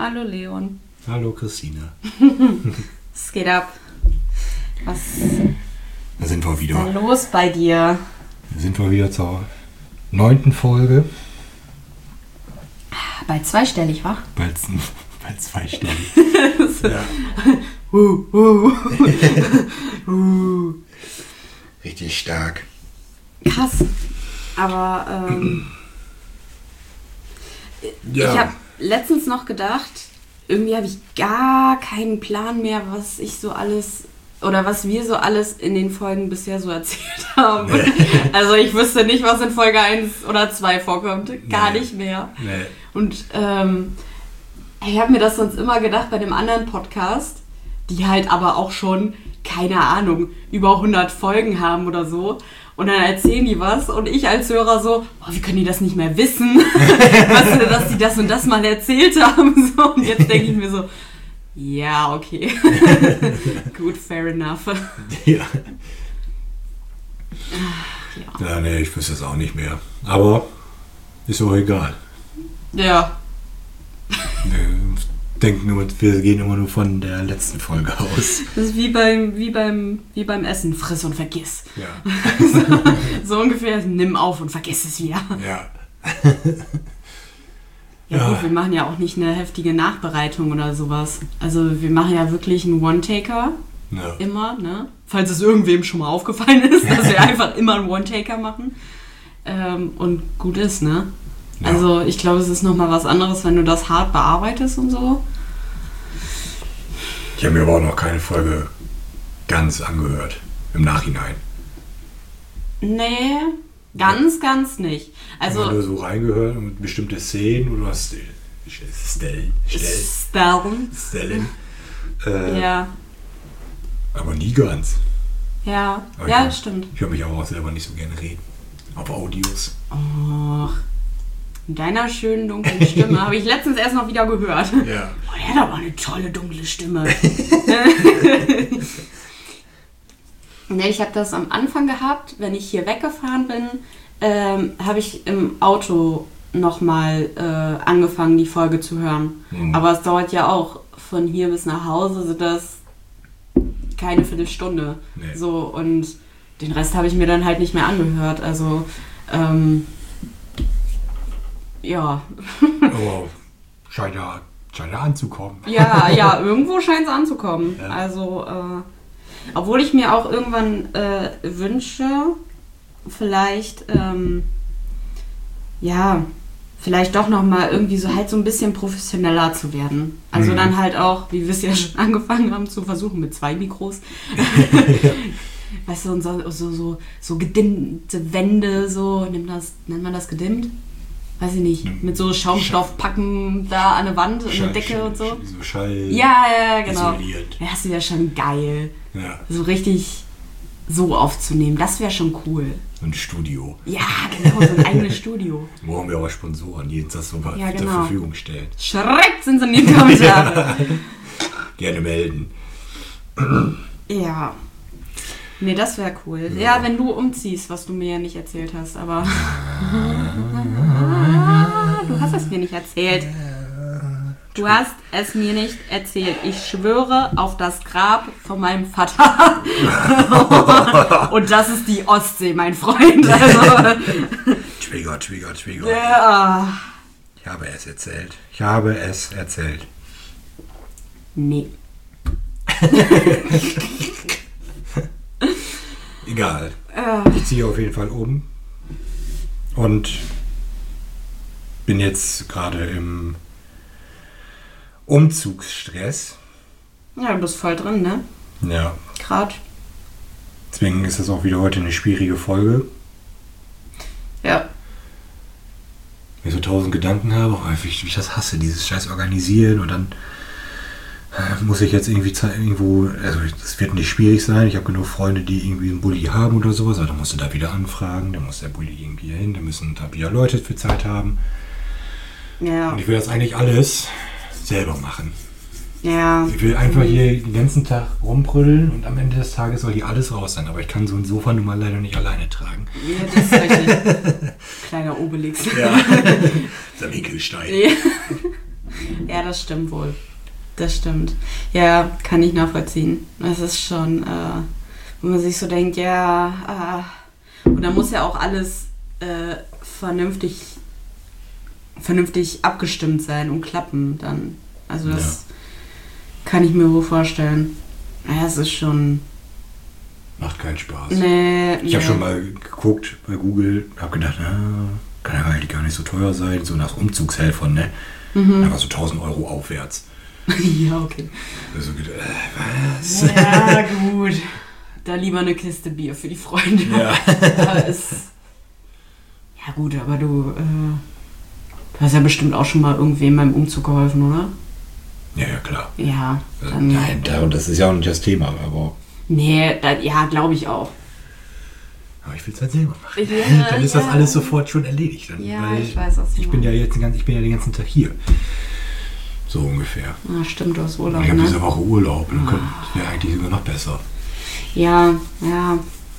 Hallo Leon. Hallo Christina. Es geht ab. Was Da sind wir wieder. ist denn los bei dir? Da sind wir wieder zur 9. Folge. Bald zweistellig, wa? Bald zweistellig. Ja. Richtig stark. Krass. Aber Ja. ich habe letztens noch gedacht, irgendwie habe ich gar keinen Plan mehr, was ich so alles oder was wir so alles in den Folgen bisher so erzählt haben. Also ich wüsste nicht, was in Folge 1 oder 2 vorkommt. Gar nicht mehr. Nee. Und ich habe mir das sonst immer gedacht bei dem anderen Podcast, die halt aber auch schon, keine Ahnung, über 100 Folgen haben oder so. Und dann erzählen die was und ich als Hörer so, wie können die das nicht mehr wissen? Weißt du, dass die das und das mal erzählt haben? So, und jetzt denke ich mir so, ja, okay. Gut, fair enough. Ja. Ja, nee, ich wüsste es auch nicht mehr. Aber ist auch egal. Ja. Wir gehen immer nur von der letzten Folge aus. Das ist wie beim Essen. Friss und vergiss. Ja. So ungefähr, nimm auf und vergiss es wieder. Ja. Ja gut, wir machen ja auch nicht eine heftige Nachbereitung oder sowas. Also wir machen ja wirklich einen One-Taker. Ja. Immer, ne? Falls es irgendwem schon mal aufgefallen ist, dass wir einfach immer einen One-Taker machen. Und gut ist, ne? Ja. Also ich glaube, es ist nochmal was anderes, wenn du das hart bearbeitest und so. Ich habe mir aber auch noch keine Folge ganz angehört. Im Nachhinein. Nee, ganz nicht. Also Immer nur so reingehört und bestimmte Szenen, wo du hast Stellen. Ja. Aber nie ganz. Ja, Aber ja, ich stimmt. Ich höre mich aber auch selber nicht so gerne reden. Auf Audios. Och, in deiner schönen dunklen Stimme habe ich letztens erst noch wieder gehört. Ja. Oh, der hat aber eine tolle dunkle Stimme. Ne, ich habe das am Anfang gehabt, wenn ich hier weggefahren bin, habe ich im Auto nochmal angefangen, die Folge zu hören. Mhm. Aber es dauert ja auch von hier bis nach Hause, sind das keine Viertelstunde. Nee. So, und den Rest habe ich mir dann halt nicht mehr angehört. Also, ja. Aber scheint ja anzukommen. Ja, irgendwo scheint es anzukommen. Ja. Also, obwohl ich mir auch irgendwann wünsche, vielleicht, vielleicht doch nochmal irgendwie so halt so ein bisschen professioneller zu werden. Also dann halt auch, wie wir es ja schon angefangen haben zu versuchen, mit 2 Mikros. Weißt du, und so gedimmte Wände, so, nennt man das gedimmt? Weiß ich nicht, mit so Schaumstoffpacken da an der Wand, an der Decke und so. So Schall. Ja, genau. Isoliert. Ja, das wäre schon geil. Ja. So richtig so aufzunehmen, das wäre schon cool. So ein Studio. Ja, genau, so ein eigenes Studio. Wo haben wir aber Sponsoren, die uns das so Ja, zur genau. Verfügung stellen. Schreckt sind in die Kommentare. Gerne melden. Ja. Nee, das wäre cool. Ja, wenn du umziehst, was du mir ja nicht erzählt hast, aber... Du hast es mir nicht erzählt. Du hast es mir nicht erzählt. Ich schwöre auf das Grab von meinem Vater. Und das ist die Ostsee, mein Freund. Also, Trigger. ja. Ich habe es erzählt. Nee. Egal. Ich ziehe auf jeden Fall um. Und bin jetzt gerade im Umzugsstress. Ja, du bist voll drin, ne? Ja. Gerade. Deswegen ist das auch wieder heute eine schwierige Folge. Ja. Wenn ich so 1000 Gedanken habe, wie ich das hasse, dieses Scheiß organisieren und dann muss ich jetzt irgendwo, also das wird nicht schwierig sein, ich habe genug Freunde, die irgendwie einen Bulli haben oder sowas, aber dann musst du da wieder anfragen, dann muss der Bulli irgendwie hin, dann müssen da wieder Leute für Zeit haben. Ja. Und ich will das eigentlich alles selber machen. Ja. Ich will einfach hier den ganzen Tag rumbrüllen und am Ende des Tages soll hier alles raus sein, aber ich kann so ein Sofa nun mal leider nicht alleine tragen. Ja, das ist richtig. Kleiner Obelix. Ja. Der Winkelstein. Ja. Ja, das stimmt wohl. Das stimmt. Ja, kann ich nachvollziehen. Das ist schon, wo man sich so denkt, ja, und da muss ja auch alles vernünftig abgestimmt sein und klappen dann. Also das kann ich mir wohl vorstellen. Ja, es ist schon... Macht keinen Spaß. Nee. Ich habe schon mal geguckt bei Google, habe gedacht, kann ja eigentlich gar nicht so teuer sein, so nach Umzugshelfern, ne? Aber so 1.000 Euro aufwärts. Ja, okay. Also, was? Ja, gut. Da lieber eine Kiste Bier für die Freunde. Ja. Ja gut, aber du hast ja bestimmt auch schon mal irgendwem beim Umzug geholfen, oder? Ja, klar. Ja. Dann, Nein, das ist ja auch nicht das Thema, aber... Nee, ja, glaube ich auch. Aber ich will es halt selber machen. Ja, dann ist das alles sofort schon erledigt. Dann, ja, ich weiß, was du ich bin ja den ganzen Tag hier. So ungefähr. Ah, stimmt, du hast Urlaub, ich habe ne? diese Woche Urlaub und dann wäre eigentlich sogar noch besser. Ja. Ja,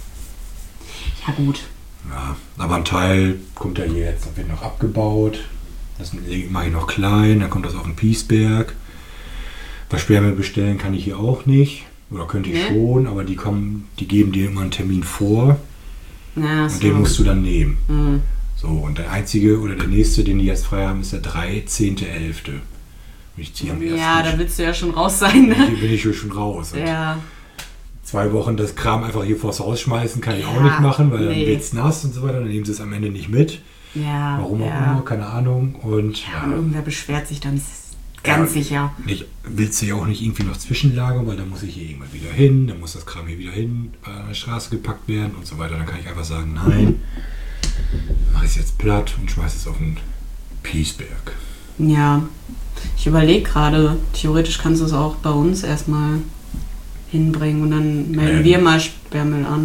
gut. Ja, aber ein Teil kommt ja hier jetzt, wird noch abgebaut. Das mache ich noch klein, dann kommt das auf den Piesberg. Was Sperrmüll bestellen kann ich hier auch nicht. Oder könnte ich schon, aber die geben dir immer einen Termin vor. Ja, und den musst du dann nehmen. Mhm. So, und der einzige oder der nächste, den die jetzt frei haben, ist der 13.11. Ich ziehe am 1. Ja, da willst du ja schon raus sein, ne? Hier bin ich schon raus. Und Ja. 2 Wochen das Kram einfach hier vors Haus schmeißen, kann ich auch nicht machen, weil dann wird es nass und so weiter. Dann nehmen sie es am Ende nicht mit. Ja. Warum auch immer, keine Ahnung. Und, und irgendwer beschwert sich dann ganz sicher. Willst du ja auch nicht irgendwie noch zwischenlagern, weil dann muss ich hier irgendwann wieder hin, dann muss das Kram hier wieder hin, an der Straße gepackt werden und so weiter. Dann kann ich einfach sagen, nein, mache ich es jetzt platt und schmeiße es auf den Piesberg. Ja, ich überlege gerade, theoretisch kannst du es auch bei uns erstmal hinbringen und dann melden wir mal Sperrmüll an.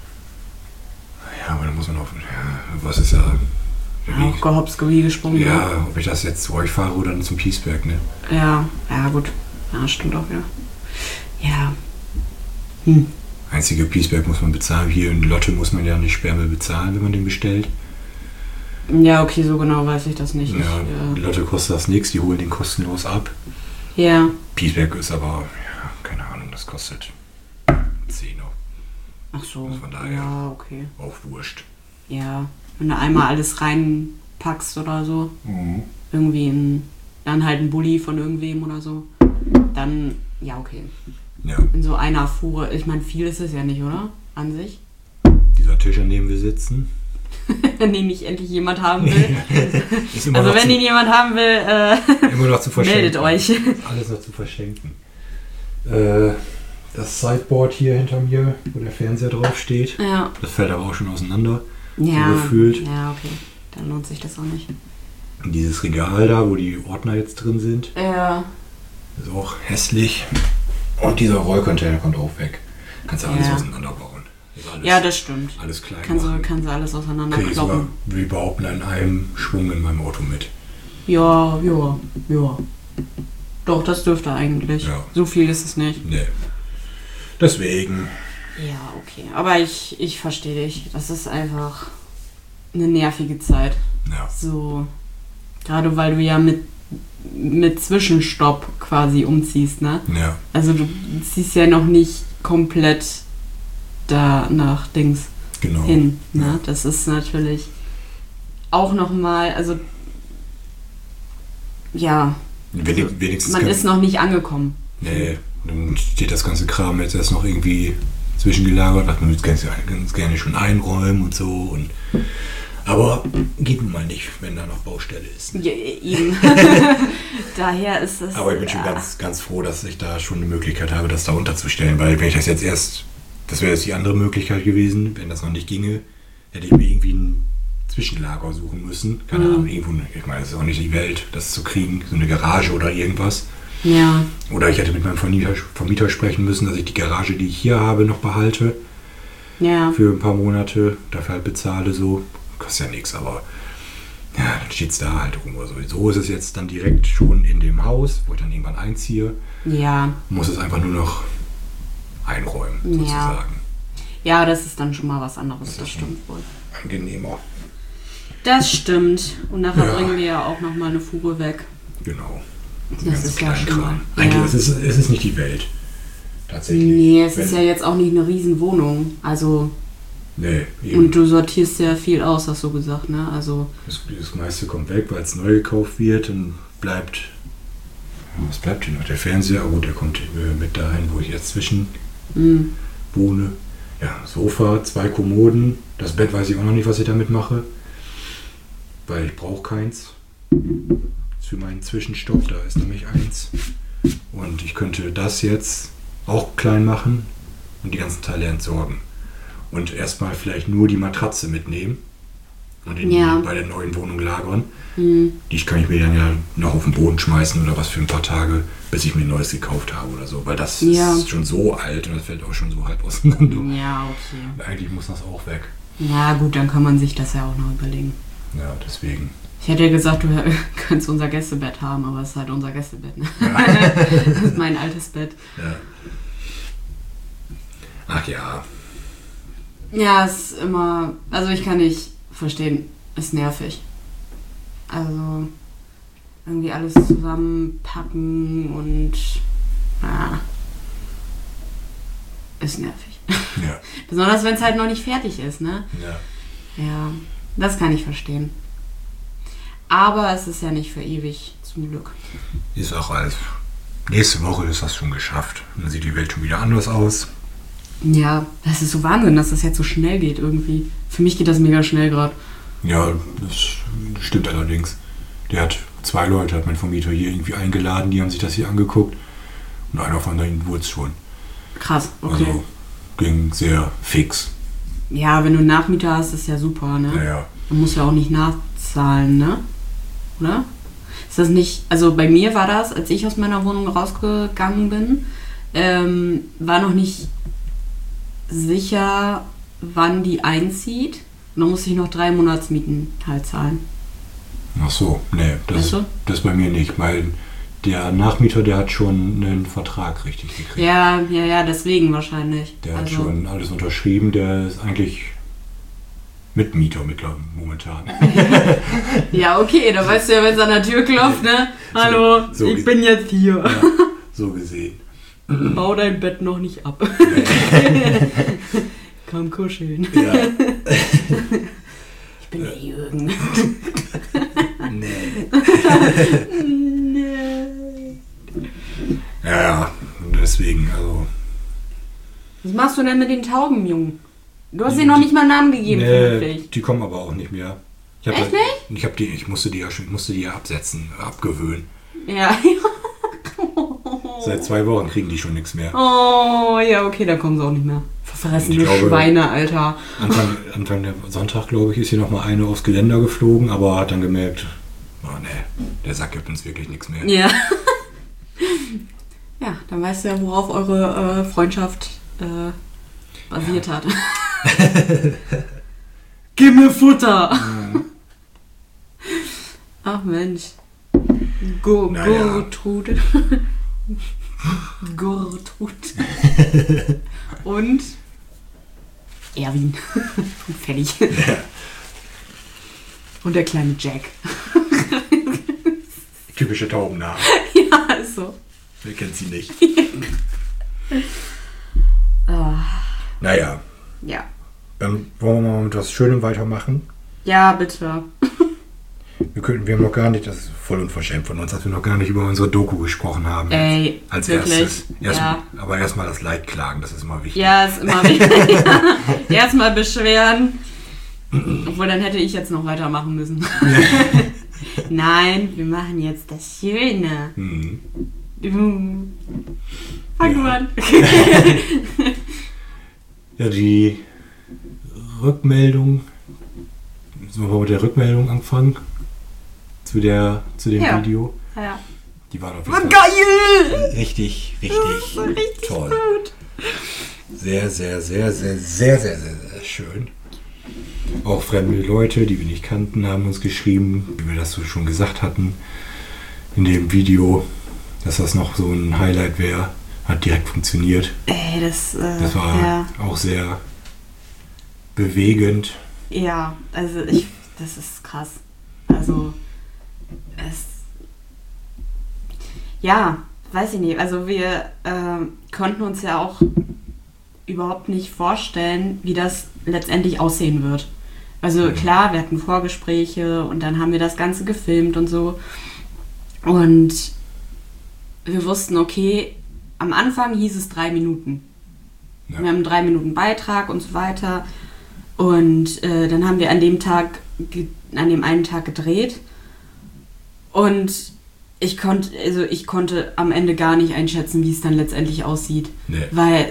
Ja, aber dann muss man was ist ja... Auch gehopst, wie gesprungen. Ja, ob ich das jetzt zu euch fahre oder dann zum Piesberg, ne? Ja, gut. Ja, stimmt auch wieder. Ja. Einzige Piesberg muss man bezahlen. Hier in Lotte muss man ja nicht Sperrmüll bezahlen, wenn man den bestellt. Ja, okay, so genau weiß ich das nicht. Ja, Lotte kostet das nichts, die holen den kostenlos ab. Ja. Piesberg ist aber, keine Ahnung, das kostet 10 Euro. Ach so. Von daher ja, okay. Auch wurscht. Ja, wenn du einmal alles reinpackst oder so, irgendwie dann halt ein Bulli von irgendwem oder so, dann, ja, okay. Ja. In so einer Fuhre, ich meine, viel ist es ja nicht, oder? An sich. Dieser Tisch, an dem wir sitzen. Wenn den nicht endlich jemand haben will. Also wenn ihn jemand haben will, immer noch zu verschenken. meldet euch. Alles noch zu verschenken. Das Sideboard hier hinter mir, wo der Fernseher drauf steht, das fällt aber auch schon auseinander. Ja, so gefühlt. Ja, okay. Dann lohnt sich das auch nicht. Und dieses Regal da, wo die Ordner jetzt drin sind, ist auch hässlich. Und dieser Rollcontainer kommt auch weg. Kannst du alles auseinanderbauen. Ja, das stimmt. Alles klein. Kannst du alles auseinanderkloppen. Krieg ich sogar, wie behaupten, in einem Schwung in meinem Auto mit. Ja. Doch, das dürfte eigentlich. Ja. So viel ist es nicht. Nee. Deswegen. Ja, okay. Aber ich verstehe dich. Das ist einfach eine nervige Zeit. Ja. So, gerade weil du ja mit Zwischenstopp quasi umziehst, ne? Ja. Also du ziehst ja noch nicht komplett da nach Dings hin, ne? Ja. Das ist natürlich auch nochmal, also ja, wenigstens man ist noch nicht angekommen. Nee, dann steht das ganze Kram jetzt erst noch irgendwie zwischengelagert, was man jetzt ganz gerne schon einräumen und so. Aber geht nun mal nicht, wenn da noch Baustelle ist. Ja, eben. Daher ist es... Aber ich bin schon ganz froh, dass ich da schon eine Möglichkeit habe, das da unterzustellen, weil wenn ich das wäre jetzt die andere Möglichkeit gewesen, wenn das noch nicht ginge, hätte ich mir irgendwie ein Zwischenlager suchen müssen. Keine Ahnung, irgendwo, ich meine, das ist auch nicht die Welt, das zu kriegen, so eine Garage oder irgendwas. Ja. Oder ich hätte mit meinem Vermieter sprechen müssen, dass ich die Garage, die ich hier habe, noch behalte. Ja. Für ein paar Monate, dafür halt bezahle so. Kostet ja nichts, aber ja, dann steht es da halt rum oder so. So ist es jetzt dann direkt schon in dem Haus, wo ich dann irgendwann einziehe. Ja. Muss es einfach nur noch einräumen, sozusagen. Ja, das ist dann schon mal was anderes, das stimmt wohl. Angenehmer. Das stimmt. Und nachher bringen wir ja auch nochmal eine Fuhre weg. Genau. Das ist ja schon mal. Eigentlich es ist nicht die Welt. Tatsächlich. Nee, es ist ja jetzt auch nicht eine Riesenwohnung. Also. Nee, eben. Und du sortierst ja viel aus, hast du gesagt, ne? Also. Das meiste kommt weg, weil es neu gekauft wird und bleibt. Was bleibt denn noch? Der Fernseher, oh gut, der kommt mit dahin, wo ich jetzt zwischen wohne. Ja, Sofa, 2 Kommoden. Das Bett weiß ich auch noch nicht, was ich damit mache. Weil ich brauche keins. Für meinen Zwischenstopp, da ist nämlich eins. Und ich könnte das jetzt auch klein machen und die ganzen Teile entsorgen. Und erstmal vielleicht nur die Matratze mitnehmen und bei der neuen Wohnung lagern. Die kann ich mir dann ja noch auf den Boden schmeißen oder was für ein paar Tage, bis ich mir ein neues gekauft habe oder so. Weil das ist schon so alt und das fällt auch schon so halb auseinander. Ja, okay. Eigentlich muss das auch weg. Ja gut, dann kann man sich das ja auch noch überlegen. Ja, deswegen. Ich hätte ja gesagt, du könntest unser Gästebett haben, aber es ist halt unser Gästebett. Ne? Ja. Das ist mein altes Bett. Ja. Ach ja. Ja, es ist immer... Also ich kann nicht verstehen, ist nervig. Also irgendwie alles zusammenpacken und... ist nervig. Ja. Besonders wenn es halt noch nicht fertig ist, ne? Ja. Ja, das kann ich verstehen. Aber es ist ja nicht für ewig, zum Glück. Ist auch alles. Nächste Woche ist das schon geschafft. Dann sieht die Welt schon wieder anders aus. Ja, das ist so Wahnsinn, dass das jetzt so schnell geht irgendwie. Für mich geht das mega schnell gerade. Ja, das stimmt allerdings. Der hat 2 Leute, hat mein Vermieter hier irgendwie eingeladen, die haben sich das hier angeguckt. Und einer von denen wurde es schon. Krass, okay. Also ging sehr fix. Ja, wenn du einen Nachmieter hast, ist ja super, ne? Naja. Man muss ja auch nicht nachzahlen, ne? Oder? Ist das nicht... Also bei mir war das, als ich aus meiner Wohnung rausgegangen bin, war noch nicht sicher, wann die einzieht. Und dann musste ich noch 3 Monatsmieten halt zahlen. Ach so, nee, das bei mir nicht, weil der Nachmieter, der hat schon einen Vertrag richtig gekriegt. Ja, deswegen wahrscheinlich. Der hat schon alles unterschrieben, der ist eigentlich Mitmieter momentan. Ja, okay, da weißt du ja, wenn es an der Tür klopft, ne? Hallo, ich bin jetzt hier. Ja, so gesehen. Bau dein Bett noch nicht ab. Komm kuscheln. Ja. Ich bin der Jürgen. Nee. Nee. Ja, deswegen, also. Was machst du denn mit den Tauben, Jungen? Du hast ihnen noch nicht mal einen Namen gegeben, vermutlich. Die kommen aber auch nicht mehr. Echt nicht? Ich musste die ja absetzen, abgewöhnen. Ja. Seit 2 Wochen kriegen die schon nichts mehr. Oh, ja, okay, dann kommen sie auch nicht mehr. Verfressene Schweine, Alter. Anfang der Sonntag, glaube ich, ist hier nochmal eine aufs Geländer geflogen, aber hat dann gemerkt, oh nee, der Sack gibt uns wirklich nichts mehr. Ja. Ja, dann weißt du ja, worauf eure Freundschaft basiert hat. Gib mir Futter! Ja. Ach Mensch. Gertrude. Gertrude. Und Erwin. Fertig. Ja. Und der kleine Jack. Typische Taubennamen. Ja, ist so. Wer kennt sie nicht? Ah. Naja. Ja. Dann wollen wir mal mit was Schönem weitermachen. Ja, bitte. Wir haben noch gar nicht, das ist voll unverschämt von uns, dass wir noch gar nicht über unsere Doku gesprochen haben. Ey, als wirklich? erstes. Ja. Aber erstmal das Leid klagen, das ist immer wichtig. Ja, ist immer wichtig. Ja. Erstmal beschweren. Obwohl, dann hätte ich jetzt noch weitermachen müssen. Nein, wir machen jetzt das Schöne. Fang du an. Ja, die Rückmeldung. Sollen wir mit der Rückmeldung anfangen? Zu dem Video? Ja. Die waren auf jeden Fall geil! Richtig toll. Gut. Sehr, sehr, sehr, sehr, sehr, sehr, sehr, sehr schön. Auch fremde Leute, die wir nicht kannten, haben uns geschrieben, wie wir das so schon gesagt hatten in dem Video, dass das noch so ein Highlight wäre. Hat direkt funktioniert. Ey, das war auch sehr bewegend. Ja, also das ist krass. Also ja, weiß ich nicht. Also wir konnten uns ja auch überhaupt nicht vorstellen, wie das letztendlich aussehen wird. Also klar, wir hatten Vorgespräche und dann haben wir das Ganze gefilmt und so. Und wir wussten, okay, am Anfang hieß es 3 Minuten. Ja. Wir haben einen 3 Minuten Beitrag und so weiter. Und dann haben wir an dem einen Tag gedreht. Und ich konnte am Ende gar nicht einschätzen, wie es dann letztendlich aussieht. Nee. Weil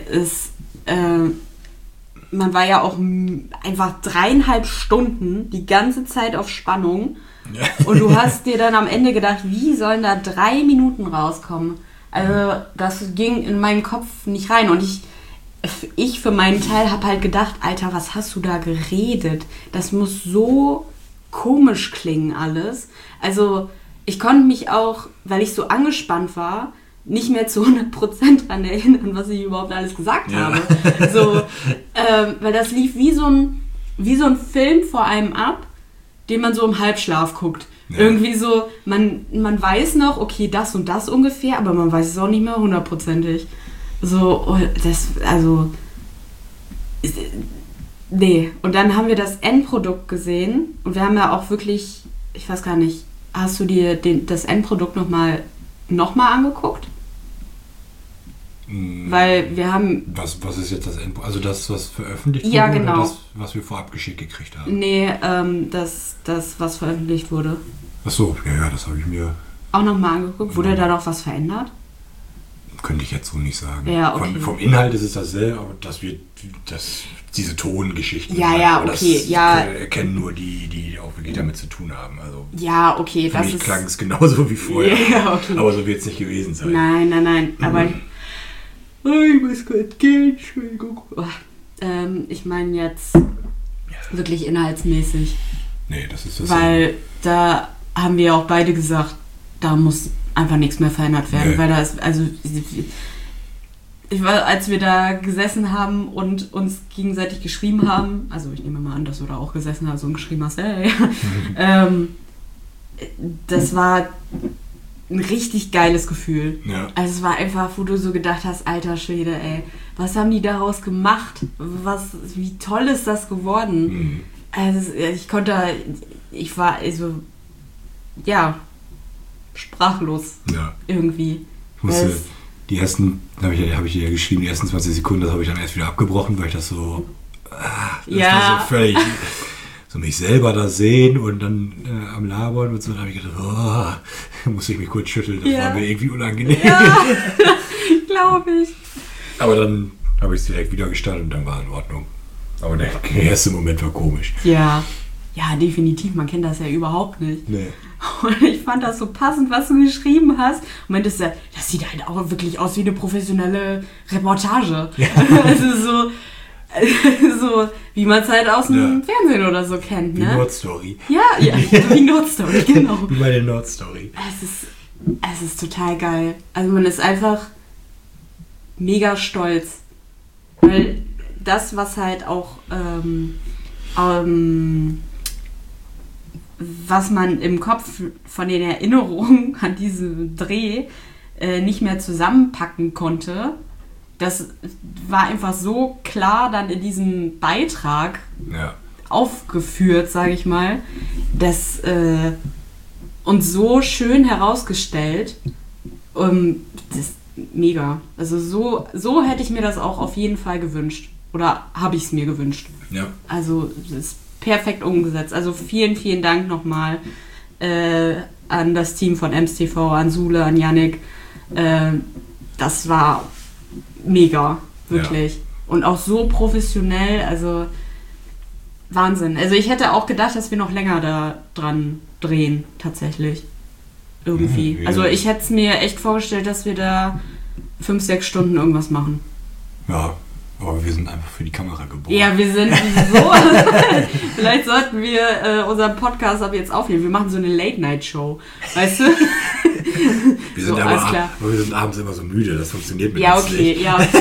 man war ja auch einfach 3,5 Stunden die ganze Zeit auf Spannung. Ja. Und du hast dir dann am Ende gedacht, wie sollen da 3 Minuten rauskommen? Also das ging in meinen Kopf nicht rein. Und ich für meinen Teil habe halt gedacht, Alter, was hast du da geredet? Das muss so komisch klingen alles. Also ich konnte mich auch, weil ich so angespannt war, nicht mehr zu 100% daran erinnern, was ich überhaupt alles gesagt habe. So, weil das lief wie so ein Film vor einem ab, den man so im Halbschlaf guckt. Ja. Irgendwie so, man weiß noch, okay, das und das ungefähr, aber man weiß es auch nicht mehr 100%. So, nee. Und dann haben wir das Endprodukt gesehen und wir haben ja auch wirklich, ich weiß gar nicht, hast du dir das Endprodukt nochmal angeguckt? Weil wir haben... Was ist jetzt das Endprodukt? Also das, was veröffentlicht wurde? Ja, genau. Oder das, was wir vorab geschickt gekriegt haben? Nee, das, was veröffentlicht wurde. Ach so, ja, das habe ich mir... Auch nochmal angeguckt? Wurde da noch was verändert? Könnte ich jetzt so nicht sagen. Ja, okay. Vom Inhalt ist es dasselbe, aber diese Tongeschichten. Ja, okay. Das erkennen nur die auch wirklich damit zu tun haben. Also ja, okay. Für mich klang es genauso wie vorher. Ja, okay. Aber so wird es nicht gewesen sein. Nein. Aber ich muss kurz gehen, Entschuldigung. Ich meine jetzt wirklich inhaltsmäßig. Nee, das ist das. Weil da haben wir auch beide gesagt, da muss einfach nichts mehr verändert werden. Nee. Weil da ist, also ich war, als wir da gesessen haben und uns gegenseitig geschrieben haben, also ich nehme mal an, dass du da auch gesessen hast und geschrieben hast, hey, das war ein richtig geiles Gefühl. Ja. Also es war einfach, wo du so gedacht hast, alter Schwede, ey, was haben die daraus gemacht? Wie toll ist das geworden? Mhm. Also ich war sprachlos irgendwie. Die ersten, habe ich dir ja geschrieben, die ersten 20 Sekunden, das habe ich dann erst wieder abgebrochen, weil ich das so, war so völlig, so mich selber da sehen und dann am Labern und so, da habe ich gedacht, muss ich mich kurz schütteln, das war mir irgendwie unangenehm. Ja, glaube ich. Aber dann habe ich es direkt wieder gestartet und dann war es in Ordnung. Aber der erste Moment war komisch. Ja, definitiv, man kennt das ja überhaupt nicht. Nee. Und ich fand das so passend, was du geschrieben hast. Und meintest ja, das sieht halt auch wirklich aus wie eine professionelle Reportage. Ja. Also so wie man es halt aus dem Fernsehen oder so kennt. Die Nordstory. Ja, die Nordstory, genau. Wie bei der Nordstory. Es ist total geil. Also man ist einfach mega stolz. Weil das, was halt auch was man im Kopf von den Erinnerungen an diesen Dreh nicht mehr zusammenpacken konnte, das war einfach so klar dann in diesem Beitrag aufgeführt, sage ich mal, das und so schön herausgestellt. Das ist mega. Also so hätte ich mir das auch auf jeden Fall gewünscht. Oder habe ich es mir gewünscht. Ja. Also das ist perfekt umgesetzt. Also vielen, vielen Dank nochmal an das Team von EMS-TV, an Sule, an Yannick. Das war mega, wirklich. Ja. Und auch so professionell, also Wahnsinn. Also ich hätte auch gedacht, dass wir noch länger da dran drehen, tatsächlich. Irgendwie. Ja. Also ich hätte es mir echt vorgestellt, dass wir da 5-6 Stunden irgendwas machen. Ja. Aber wir sind einfach für die Kamera geboren. Ja, wir sind so. Vielleicht sollten wir unseren Podcast ab jetzt aufnehmen. Wir machen so eine Late-Night-Show. Weißt du? Wir sind aber wir sind abends immer so müde. Das funktioniert mit uns nicht. Ja, okay.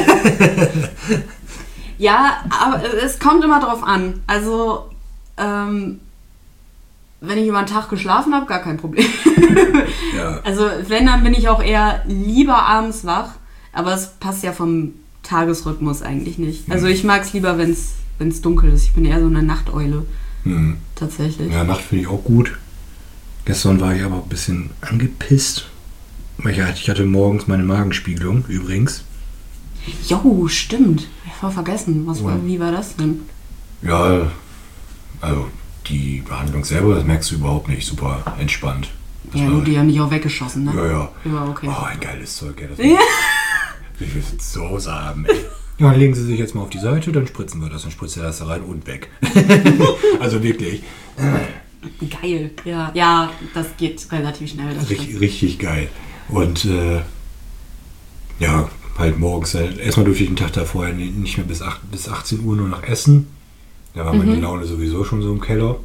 Ja, aber es kommt immer drauf an. Also, wenn ich über den Tag geschlafen habe, gar kein Problem. Ja. Also wenn, dann bin ich auch eher lieber abends wach, aber es passt ja vom Tagesrhythmus eigentlich nicht. Also ich mag es lieber, wenn es dunkel ist. Ich bin eher so eine Nachteule. Tatsächlich. Ja, Nacht finde ich auch gut. Gestern war ich aber ein bisschen angepisst. Ich hatte morgens meine Magenspiegelung übrigens. Jo, stimmt. Ich habe vergessen. Wie war das denn? Ja, also die Behandlung selber, das merkst du überhaupt nicht. Super entspannt. Das Ja, war- du, die haben dich auch weggeschossen, ne? Ja. Ja, okay. Oh, ein geiles Zeug, ey. Das will ich zu Hause haben, ey. Ja, dann legen Sie sich jetzt mal auf die Seite, dann spritzen wir das. Dann spritzt er das da rein und weg. Also wirklich. Geil. Ja, ja, das geht relativ schnell. Das stimmt. Richtig geil. Und ja, halt morgens. Erstmal durfte ich den Tag da vorher nicht mehr bis 18 Uhr nur noch essen. Da war meine Laune sowieso schon so im Keller.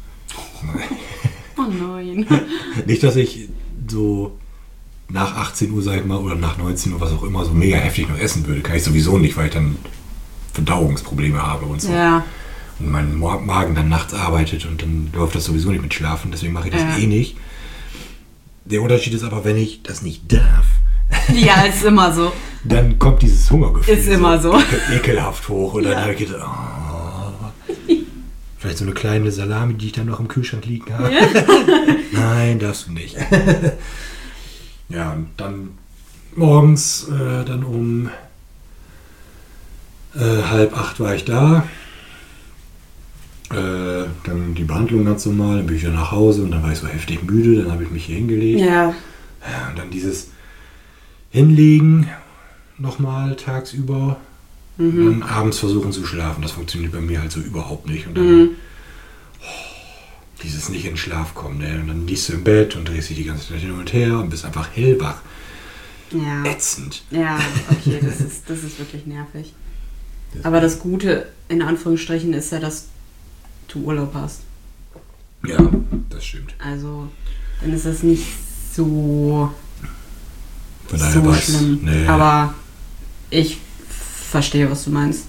Oh nein. Nicht, dass ich so nach 18 Uhr, sag ich mal, oder nach 19 Uhr, was auch immer, so mega heftig noch essen würde. Kann ich sowieso nicht, weil ich dann Verdauungsprobleme habe und so. Ja. Und mein Magen dann nachts arbeitet und dann läuft das sowieso nicht mit Schlafen. Deswegen mache ich das eh nicht. Der Unterschied ist aber, wenn ich das nicht darf, Ja, ist immer so. dann kommt dieses Hungergefühl Ist immer so. ekelhaft hoch. Und dann habe ich gedacht, vielleicht so eine kleine Salami, die ich dann noch im Kühlschrank liegen habe. Nein, darfst du nicht. Ja, und dann morgens, dann um 7:30 war ich da. Dann die Behandlung ganz normal, dann bin ich wieder nach Hause und dann war ich so heftig müde, dann habe ich mich hier hingelegt. Ja. Und dann dieses Hinlegen nochmal tagsüber und dann abends versuchen zu schlafen. Das funktioniert bei mir halt so überhaupt nicht. Und dann dieses nicht in den Schlaf kommen. Ne? Und dann liegst du im Bett und drehst dich die ganze Zeit hin und her und bist einfach hellwach. Ja. Ätzend. Ja, okay, das ist wirklich nervig. Aber das Gute, in Anführungsstrichen, ist ja, dass du Urlaub hast. Ja, das stimmt. Also, dann ist das nicht so, Von daher so war's- schlimm. nee. Aber ich verstehe, was du meinst.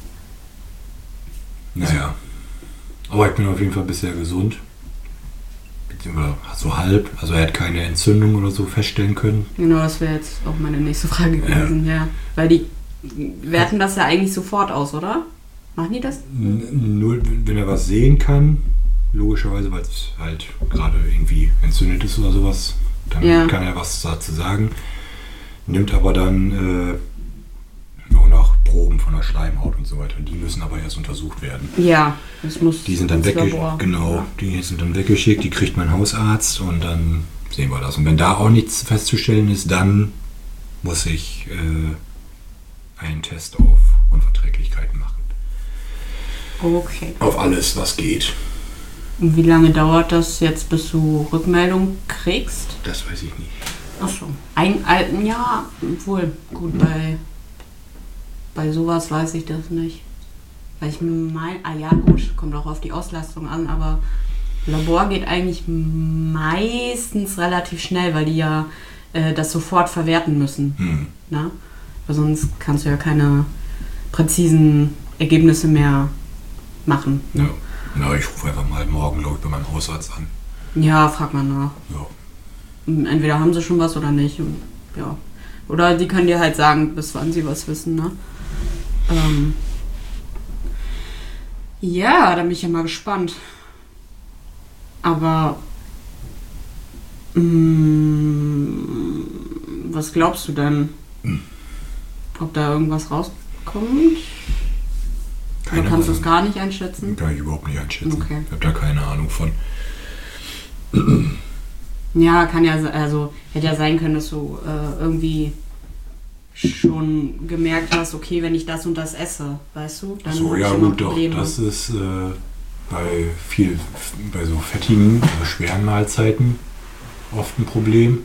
Naja. Aber ich bin auf jeden Fall bisher gesund. Oder so halb. Also er hat keine Entzündung oder so feststellen können. Genau, das wäre jetzt auch meine nächste Frage gewesen. Ja. Weil die werten das ja eigentlich sofort aus, oder? Machen die das? Nur wenn er was sehen kann, logischerweise, weil es halt gerade irgendwie entzündet ist oder sowas, dann kann er was dazu sagen. Nimmt aber dann auch noch Proben von der Schleimhaut und so weiter. Die müssen aber erst untersucht werden. Ja, das muss. Die sind dann ins Labor. genau, Ja. die sind dann weggeschickt, die kriegt mein Hausarzt und dann sehen wir das. Und wenn da auch nichts festzustellen ist, dann muss ich einen Test auf Unverträglichkeiten machen. Okay. Auf alles, was geht. Und wie lange dauert das jetzt, bis du Rückmeldung kriegst? Das weiß ich nicht. Achso. Ja, wohl. Gut, bei sowas weiß ich das nicht. Weil ich meine, ja gut, kommt auch auf die Auslastung an, aber Labor geht eigentlich meistens relativ schnell, weil die ja das sofort verwerten müssen. Ne? Weil sonst kannst du ja keine präzisen Ergebnisse mehr machen. Ja. Na, ich rufe einfach mal morgen, glaube ich, bei meinem Hausarzt an. Ja, frag mal nach. Ja. Entweder haben sie schon was oder nicht. Und, ja. Oder die können dir halt sagen, bis wann sie was wissen, ne? Ja, da bin ich ja mal gespannt. Aber was glaubst du denn? Ob da irgendwas rauskommt? Oder kannst du es gar nicht einschätzen? Kann ich überhaupt nicht einschätzen. Okay. Ich habe da keine Ahnung von. Ja, kann ja, also hätte ja sein können, dass du irgendwie schon gemerkt hast, okay, wenn ich das und das esse, weißt du, dann So, hab ja ich immer gut, doch. Probleme. Das ist bei so fettigen, also schweren Mahlzeiten oft ein Problem.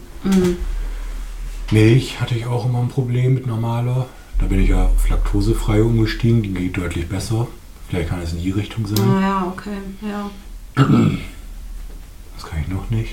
Milch hatte ich auch immer ein Problem mit normaler. Da bin ich ja auf laktosefrei umgestiegen, die geht deutlich besser. Vielleicht kann es in die Richtung sein. Ah ja, okay, ja. Das kann ich noch nicht.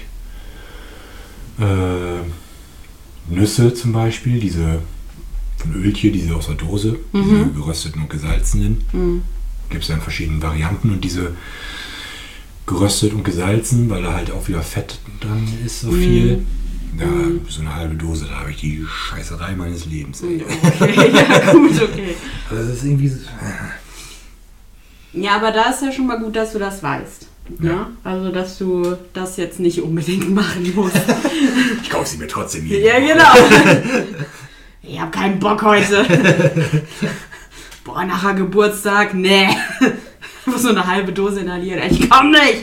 Nüsse zum Beispiel, diese von Öltje, diese aus der Dose, diese gerösteten und gesalzenen. Gibt es ja in verschiedenen Varianten und diese geröstet und gesalzen, weil da halt auch wieder Fett dran ist, so viel. Ja, so eine halbe Dose, da habe ich die Scheißerei meines Lebens. Ey. Okay, ja gut, okay. Also das ist irgendwie so... Ja, aber da ist ja schon mal gut, dass du das weißt. Ja. Ja? Also, dass du das jetzt nicht unbedingt machen musst. Ich kaufe sie mir trotzdem hier. Ja, genau. Ich habe keinen Bock heute. Boah, nachher Geburtstag, nee. Ich muss so eine halbe Dose inhalieren. Ich komm nicht.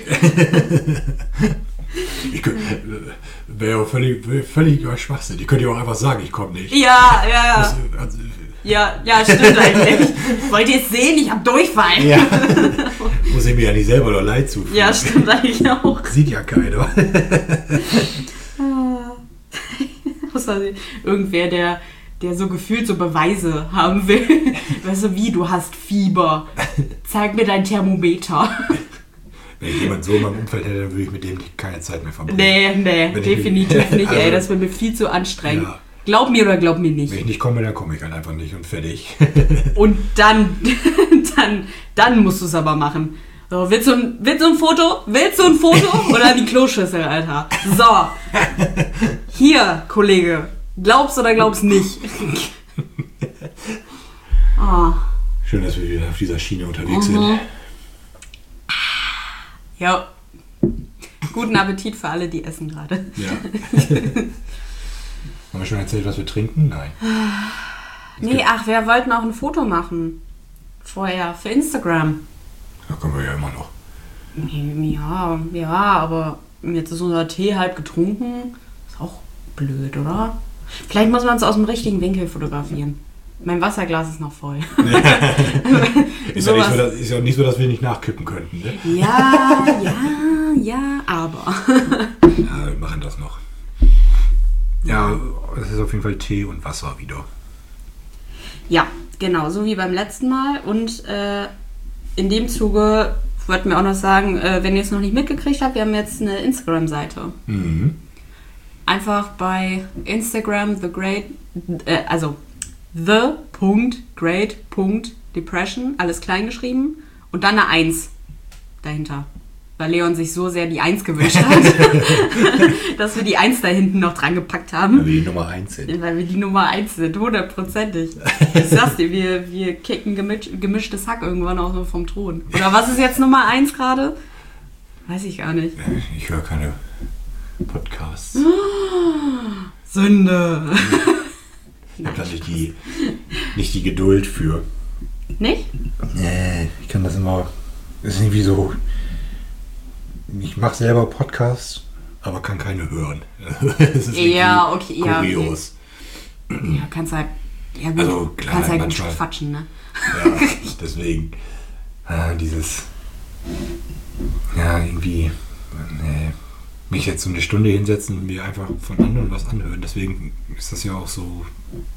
Wäre ja völlig Schwachsinn. Ich könnte ja auch einfach sagen, ich komme nicht. Ja. Ja, stimmt eigentlich. Wollt ihr es sehen? Ich hab Durchfall. Ja. Muss ich mir ja nicht selber noch leid zufügen. Ja, stimmt eigentlich auch. Sieht ja keiner. Irgendwer, der so gefühlt so Beweise haben will. Weißt du, wie, du hast Fieber. Zeig mir dein Thermometer. Wenn ich jemanden so in meinem Umfeld hätte, dann würde ich mit dem keine Zeit mehr verbringen. Nee, definitiv nicht, ey. Das wäre mir viel zu anstrengend. Ja. Glaub mir oder glaub mir nicht. Wenn ich nicht komme, dann komme ich halt einfach nicht und fertig. Und dann musst du es aber machen. So, willst du ein Foto? Willst du ein Foto? Oder die Kloschüssel, Alter? So. Hier, Kollege. Glaubst oder glaubst nicht? Oh. Schön, dass wir wieder auf dieser Schiene unterwegs sind. Ja. Guten Appetit für alle, die essen gerade. Ja. Haben wir schon erzählt, was wir trinken? Nein. Wir wollten auch ein Foto machen. Vorher, für Instagram. Da können wir ja immer noch. Ja, aber jetzt ist unser Tee halb getrunken. Ist auch blöd, oder? Vielleicht muss man es aus dem richtigen Winkel fotografieren. Mein Wasserglas ist noch voll. Ist ja nicht so, dass wir nicht nachkippen könnten, ne? Ja, aber. Ja, wir machen das noch. Ja, es ist auf jeden Fall Tee und Wasser wieder. Ja, genau, so wie beim letzten Mal. Und in dem Zuge wollten wir auch noch sagen, wenn ihr es noch nicht mitgekriegt habt, wir haben jetzt eine Instagram-Seite. Mhm. Einfach bei Instagram the.great.depression, alles klein geschrieben und dann eine 1 dahinter. Weil Leon sich so sehr die 1 gewünscht hat, dass wir die 1 da hinten noch dran gepackt haben. Weil wir die Nummer 1 sind. Weil wir die Nummer 1 sind, 100%ig. Ich sag's dir, wir kicken gemischtes Hack irgendwann auch so vom Thron. Oder was ist jetzt Nummer 1 gerade? Weiß ich gar nicht. Ich höre keine Podcasts. Sünde. Ich habe da nicht die Geduld für. Nicht? Nee, ich kann das immer. Das ist irgendwie so. Ich mache selber Podcasts, aber kann keine hören. Das ist okay, kurios. Okay. Ja, kannst halt. Ja, gut, also klar, kannst halt manchmal, gut quatschen, ne? Ja, deswegen. Dieses. Ja, irgendwie. Nee, mich jetzt so eine Stunde hinsetzen und mir einfach von anderen was anhören. Deswegen ist das ja auch so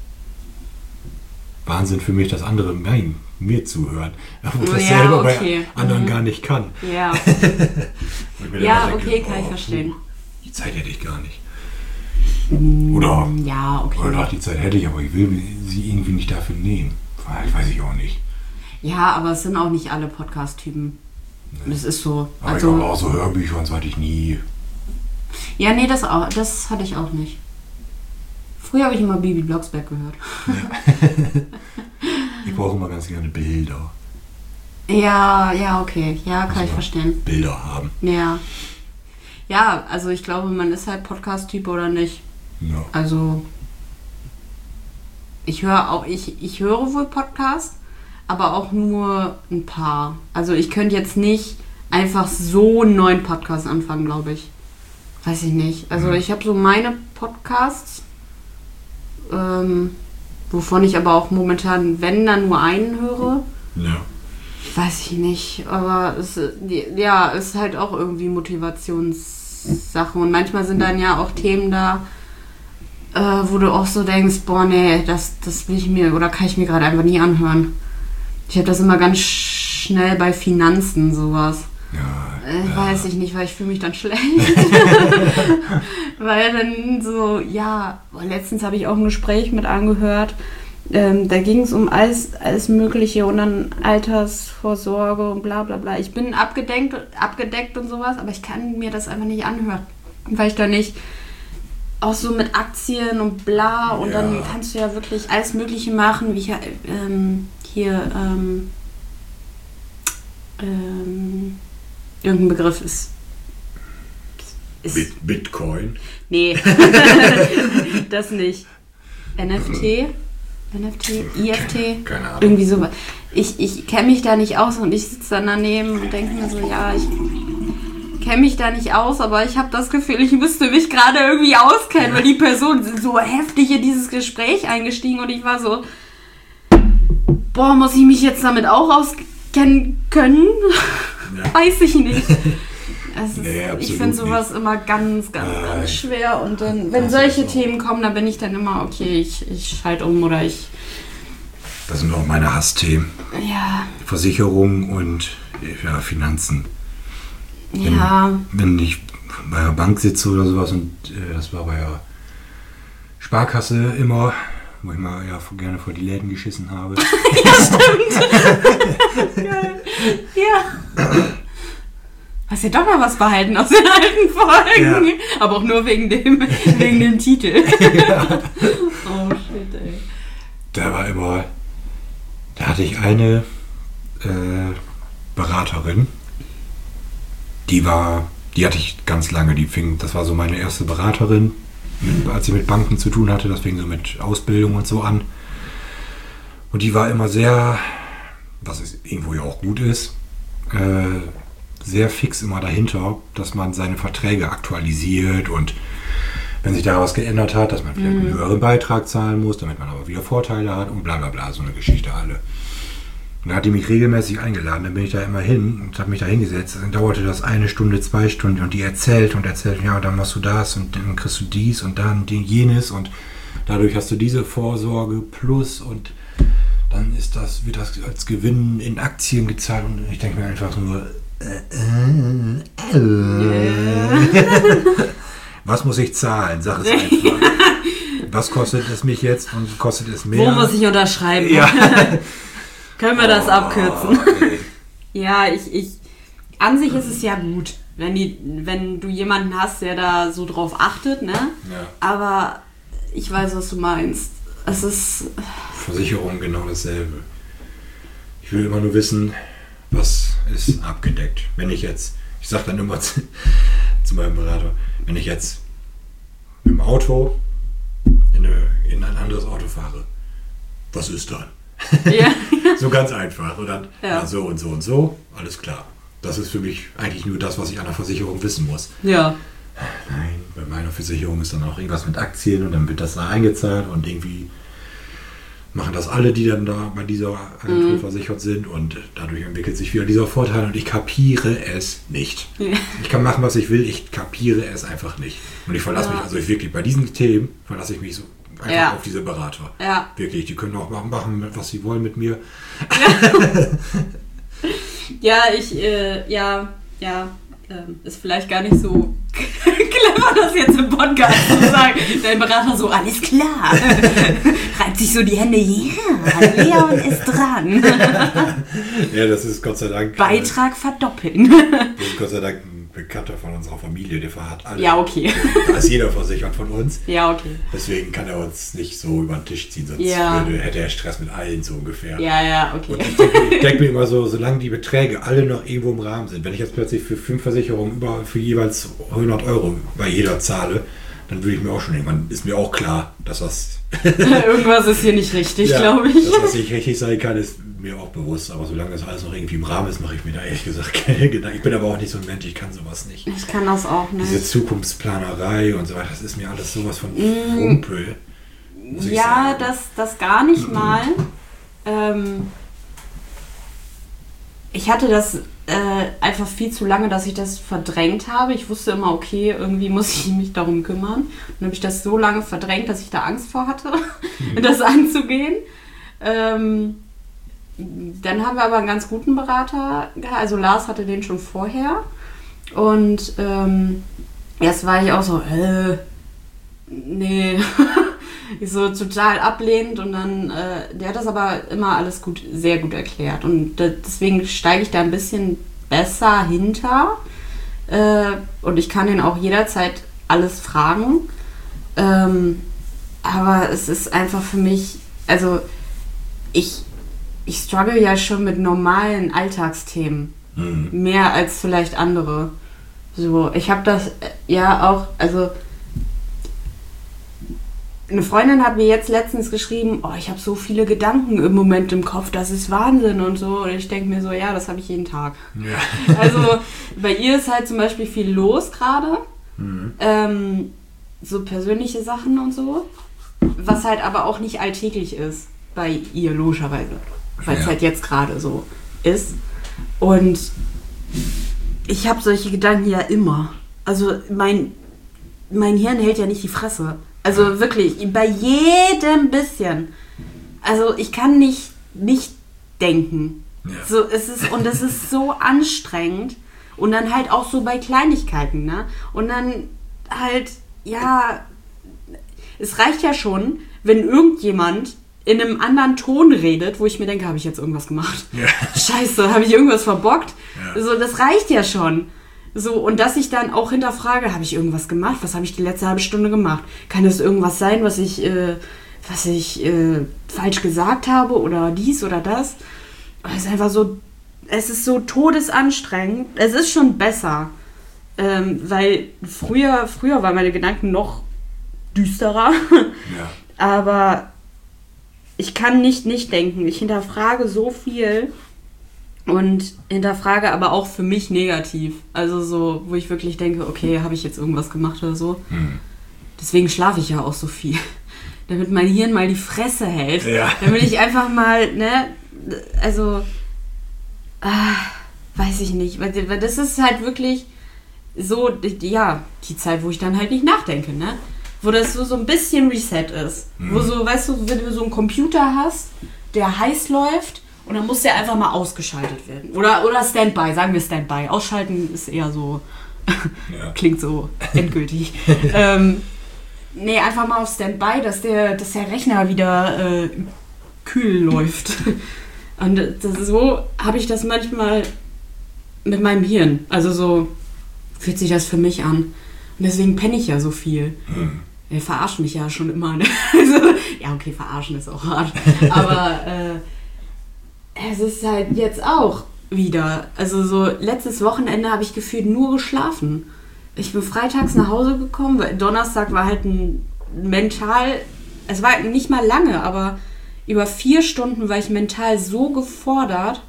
Wahnsinn für mich, dass andere mir zuhören. Wo ich das selber bei anderen gar nicht kann. Ja. Ja, okay, kann ich verstehen. Die Zeit hätte ich gar nicht. Oder, ja, okay. Oder die Zeit hätte ich, aber ich will sie irgendwie nicht dafür nehmen. Weiß ich auch nicht. Ja, aber es sind auch nicht alle Podcast-Typen. Nee. Das ist so. Aber also, ich habe auch so Hörbücher und so hatte ich nie. Ja, nee, das hatte ich auch nicht. Früher habe ich immer Bibi Blocksberg gehört. Ja. Ich brauche immer ganz gerne Bilder. Ja, okay. Ja, kann ich verstehen. Bilder haben. Ja. Ja, also ich glaube, man ist halt Podcast-Typ oder nicht. Ja. Also ich höre wohl Podcasts, aber auch nur ein paar. Also ich könnte jetzt nicht einfach so einen neuen Podcast anfangen, glaube ich. Weiß ich nicht. Also ich habe so meine Podcasts, wovon ich aber auch momentan, wenn dann nur einen höre. Ja. Weiß ich nicht, aber es ist halt auch irgendwie Motivationssache und manchmal sind dann ja auch Themen da, wo du auch so denkst, boah nee, das will ich mir oder kann ich mir gerade einfach nie anhören. Ich habe das immer ganz schnell bei Finanzen sowas. Ja, weiß ich nicht, weil ich fühle mich dann schlecht. Weil dann so, letztens habe ich auch ein Gespräch mit angehört Da ging es um alles Mögliche und dann Altersvorsorge und bla bla bla. Ich bin abgedeckt und sowas, aber ich kann mir das einfach nicht anhören, weil ich da nicht auch so mit Aktien und bla und dann kannst du ja wirklich alles Mögliche machen, wie irgendein Begriff ist Bitcoin? Nee, das nicht. NFT, IFT, keine Ahnung. Irgendwie sowas. Ich kenne mich da nicht aus und ich sitze dann daneben und denke mir so, ja, ich kenne mich da nicht aus, aber ich habe das Gefühl, ich müsste mich gerade irgendwie auskennen, weil die Personen sind so heftig in dieses Gespräch eingestiegen und ich war so, boah, muss ich mich jetzt damit auch auskennen können? Ja. Weiß ich nicht. Ich finde sowas immer ganz schwer und dann, wenn solche Themen kommen, dann bin ich dann immer, okay, ich schalte um oder ich... Das sind auch meine Hassthemen. Ja. Versicherung und Finanzen. Ja. Wenn ich bei der Bank sitze oder sowas und das war bei der Sparkasse immer, wo ich mal gerne vor die Läden geschissen habe. Ja, stimmt. Geil. Ja. Hast ja doch mal was behalten aus den alten Folgen. Ja. Aber auch nur wegen dem Titel. Ja. Oh shit, ey. Da hatte ich eine Beraterin, die hatte ich ganz lange, das war so meine erste Beraterin, als sie mit Banken zu tun hatte, das fing so mit Ausbildung und so an. Und die war immer sehr, was irgendwo ja auch gut ist, sehr fix immer dahinter, dass man seine Verträge aktualisiert und wenn sich da was geändert hat, dass man vielleicht einen höheren Beitrag zahlen muss, damit man aber wieder Vorteile hat und bla bla bla, so eine Geschichte alle. Und dann hat die mich regelmäßig eingeladen, dann bin ich da immer hin und habe mich da hingesetzt. Dann dauerte das 1 Stunde, 2 Stunden und die erzählt, ja, dann machst du das und dann kriegst du dies und dann jenes und dadurch hast du diese Vorsorge plus und dann wird das als Gewinn in Aktien gezahlt und ich denke mir einfach nur, was muss ich zahlen? Sag es einfach. Was kostet es mich jetzt und kostet es mehr? Wo muss ich unterschreiben? Ja. Können wir das abkürzen? Okay. Ja, an sich ist es ja gut, wenn du jemanden hast, der da so drauf achtet, ne? Ja. Aber ich weiß, was du meinst. Es ist... Versicherung genau dasselbe. Ich will immer nur wissen, was ist abgedeckt. Wenn ich sage dann immer zu meinem Berater, wenn ich jetzt mit dem Auto in ein anderes Auto fahre, was ist dann? Ja. So ganz einfach. Und dann so und so und so, alles klar. Das ist für mich eigentlich nur das, was ich an der Versicherung wissen muss. Ja. Nein, bei meiner Versicherung ist dann auch irgendwas mit Aktien und dann wird das da eingezahlt und irgendwie machen das alle, die dann da bei dieser Agentur versichert sind und dadurch entwickelt sich wieder dieser Vorteil und ich kapiere es nicht. Ja. Ich kann machen, was ich will, ich kapiere es einfach nicht. Und ich verlasse mich, also wirklich bei diesen Themen verlasse ich mich so einfach auf diese Berater. Ja. Wirklich, die können auch machen, was sie wollen mit mir. Ja, ist vielleicht gar nicht so clever, das jetzt im Podcast zu sagen. Dein Berater so, alles klar. Reibt sich so die Hände, Leon ist dran. Ja, das ist Gott sei Dank... Beitrag verdoppeln. Das ist Gott sei Dank ein Bekannter von unserer Familie, der hat alle. Ja, okay. Da ist jeder versichert von uns. Ja, okay. Deswegen kann er uns nicht so über den Tisch ziehen, sonst hätte er Stress mit allen so ungefähr. Ja, okay. Und ich denke mir immer so, solange die Beträge alle noch irgendwo im Rahmen sind, wenn ich jetzt plötzlich für 5 Versicherungen für jeweils 100 Euro bei jeder zahle, dann würde ich mir auch schon irgendwann, ist mir auch klar, dass das... Irgendwas ist hier nicht richtig, glaube ich. Dass das nicht richtig sein kann, ist mir auch bewusst, aber solange das alles noch irgendwie im Rahmen ist, mache ich mir da ehrlich gesagt keine Gedanken. Ich bin aber auch nicht so ein Mensch, ich kann sowas nicht. Ich kann das auch nicht. Diese Zukunftsplanerei und so weiter, das ist mir alles sowas von Rumpel. Ja, das gar nicht mal. Ich hatte das einfach viel zu lange, dass ich das verdrängt habe. Ich wusste immer, okay, irgendwie muss ich mich darum kümmern. Und dann habe ich das so lange verdrängt, dass ich da Angst vor hatte, das anzugehen. Dann haben wir aber einen ganz guten Berater gehabt. Also Lars hatte den schon vorher. Und erst war ich auch so, nee, so total ablehnend und dann, der hat das aber immer alles sehr gut erklärt und deswegen steige ich da ein bisschen besser hinter und ich kann ihn auch jederzeit alles fragen, aber es ist einfach für mich, also ich struggle ja schon mit normalen Alltagsthemen, mehr als vielleicht andere. So, ich habe das ja auch, also eine Freundin hat mir jetzt letztens geschrieben, oh, ich habe so viele Gedanken im Moment im Kopf, das ist Wahnsinn und so. Und ich denke mir so, ja, das habe ich jeden Tag. Ja. Also bei ihr ist halt zum Beispiel viel los gerade, so persönliche Sachen und so, was halt aber auch nicht alltäglich ist bei ihr, logischerweise, weil es halt jetzt gerade so ist. Und ich habe solche Gedanken ja immer. Also mein Hirn hält ja nicht die Fresse. Also wirklich, bei jedem bisschen. Also ich kann nicht denken. Ja. So, es ist so anstrengend. Und dann halt auch so bei Kleinigkeiten, ne? Und dann halt, ja, es reicht ja schon, wenn irgendjemand in einem anderen Ton redet, wo ich mir denke, habe ich jetzt irgendwas gemacht? Ja. Scheiße, habe ich irgendwas verbockt? Ja. So, das reicht ja schon. So, und dass ich dann auch hinterfrage, habe ich irgendwas gemacht? Was habe ich die letzte halbe Stunde gemacht? Kann das irgendwas sein, was ich falsch gesagt habe oder dies oder das? Es ist einfach so, es ist so todesanstrengend. Es ist schon besser, weil früher waren meine Gedanken noch düsterer. Ja. Aber ich kann nicht denken. Ich hinterfrage so viel und hinterfrage aber auch für mich negativ. Also so, wo ich wirklich denke, okay, habe ich jetzt irgendwas gemacht oder so. Deswegen schlafe ich ja auch so viel. Damit mein Hirn mal die Fresse hält. Ja. Damit ich einfach mal, ne, also, weiß ich nicht. Weil das ist halt wirklich so, ja, die Zeit, wo ich dann halt nicht nachdenke, ne? Wo das so ein bisschen Reset ist. Wo so, weißt du, wenn du so einen Computer hast, der heiß läuft und dann muss der einfach mal ausgeschaltet werden. Oder Standby, sagen wir Standby. Ausschalten ist eher so, ja. Klingt so endgültig. Nee, einfach mal auf Standby, dass der Rechner wieder kühl läuft. Und so habe ich das manchmal mit meinem Hirn. Also so fühlt sich das für mich an. Und deswegen penne ich ja so viel. Er verarscht mich ja schon immer. Ne? Also, ja, okay, verarschen ist auch hart. Aber es ist halt jetzt auch wieder. Also so letztes Wochenende habe ich gefühlt nur geschlafen. Ich bin freitags nach Hause gekommen, weil Donnerstag war halt es war nicht mal lange, aber über 4 Stunden war ich mental so gefordert,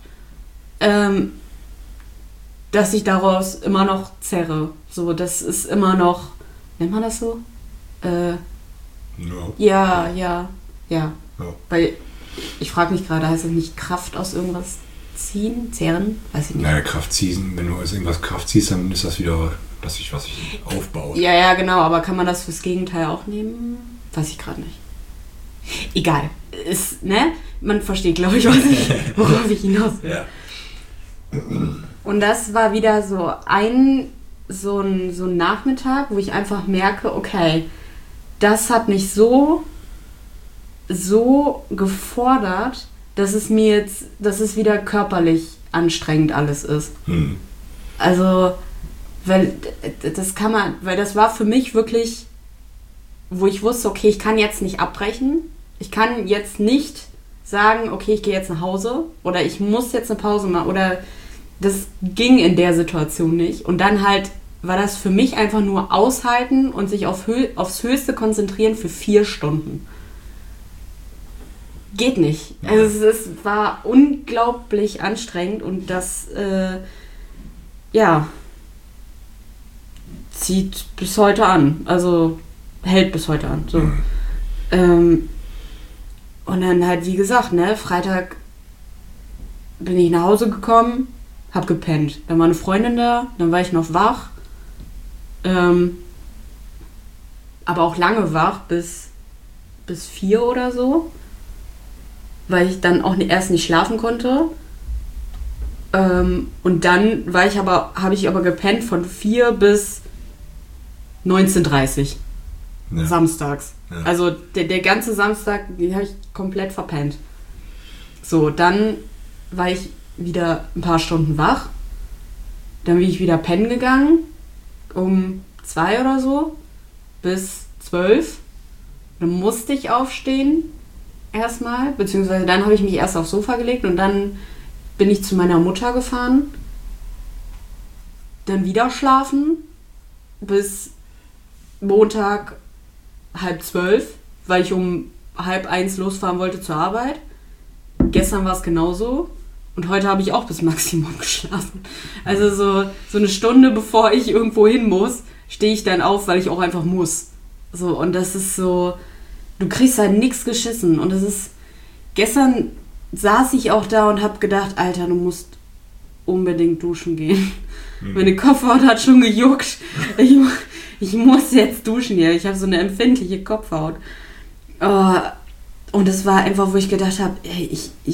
dass ich daraus immer noch zerre. So, das ist immer noch, nennt man das so? No. Ja. No. Weil, ich frage mich gerade, heißt das nicht Kraft aus irgendwas ziehen, zehren? Weiß ich nicht. Naja, Kraft ziehen, wenn du aus irgendwas Kraft ziehst, dann ist das wieder, was sich aufbaut. Ja, genau, aber kann man das fürs Gegenteil auch nehmen? Weiß ich gerade nicht. Egal. Ne? Man versteht, glaube ich, worauf ich hinaus will. Ja. Und das war wieder so ein Nachmittag, wo ich einfach merke, okay, das hat mich so gefordert, dass es wieder körperlich anstrengend alles ist. Also, weil das war für mich wirklich, wo ich wusste, okay, ich kann jetzt nicht abbrechen, ich kann jetzt nicht sagen, okay, ich gehe jetzt nach Hause oder ich muss jetzt eine Pause machen oder das ging in der Situation nicht. Und dann halt war das für mich einfach nur aushalten und sich aufs Höchste konzentrieren für 4 Stunden. Geht nicht. Also es war unglaublich anstrengend und das, zieht bis heute an. Also hält bis heute an. So. Und dann halt, wie gesagt, ne, Freitag bin ich nach Hause gekommen, hab gepennt. Dann war eine Freundin da, dann war ich noch wach. Aber auch lange wach, bis 4 oder so. Weil ich dann auch erst nicht schlafen konnte. Und dann habe ich aber gepennt von 4 bis 19:30 Uhr. Ja. Samstags. Ja. Also der ganze Samstag, den habe ich komplett verpennt. So, dann war ich wieder ein paar Stunden wach. Dann bin ich wieder pennen gegangen. Um 2 oder so. Bis 12. Dann musste ich aufstehen. Erstmal. Beziehungsweise dann habe ich mich erst aufs Sofa gelegt. Und dann bin ich zu meiner Mutter gefahren. Dann wieder schlafen. Bis Montag 11:30. Weil ich um 12:30 losfahren wollte zur Arbeit. Gestern war es genauso. Und heute habe ich auch bis Maximum geschlafen. Also so eine Stunde bevor ich irgendwo hin muss, stehe ich dann auf, weil ich auch einfach muss. So, und das ist so, du kriegst halt nichts geschissen. Und das ist, gestern saß ich auch da und habe gedacht, Alter, du musst unbedingt duschen gehen. Meine Kopfhaut hat schon gejuckt. Ich muss jetzt duschen, ja. Ich habe so eine empfindliche Kopfhaut. Und es war einfach, wo ich gedacht habe, ey,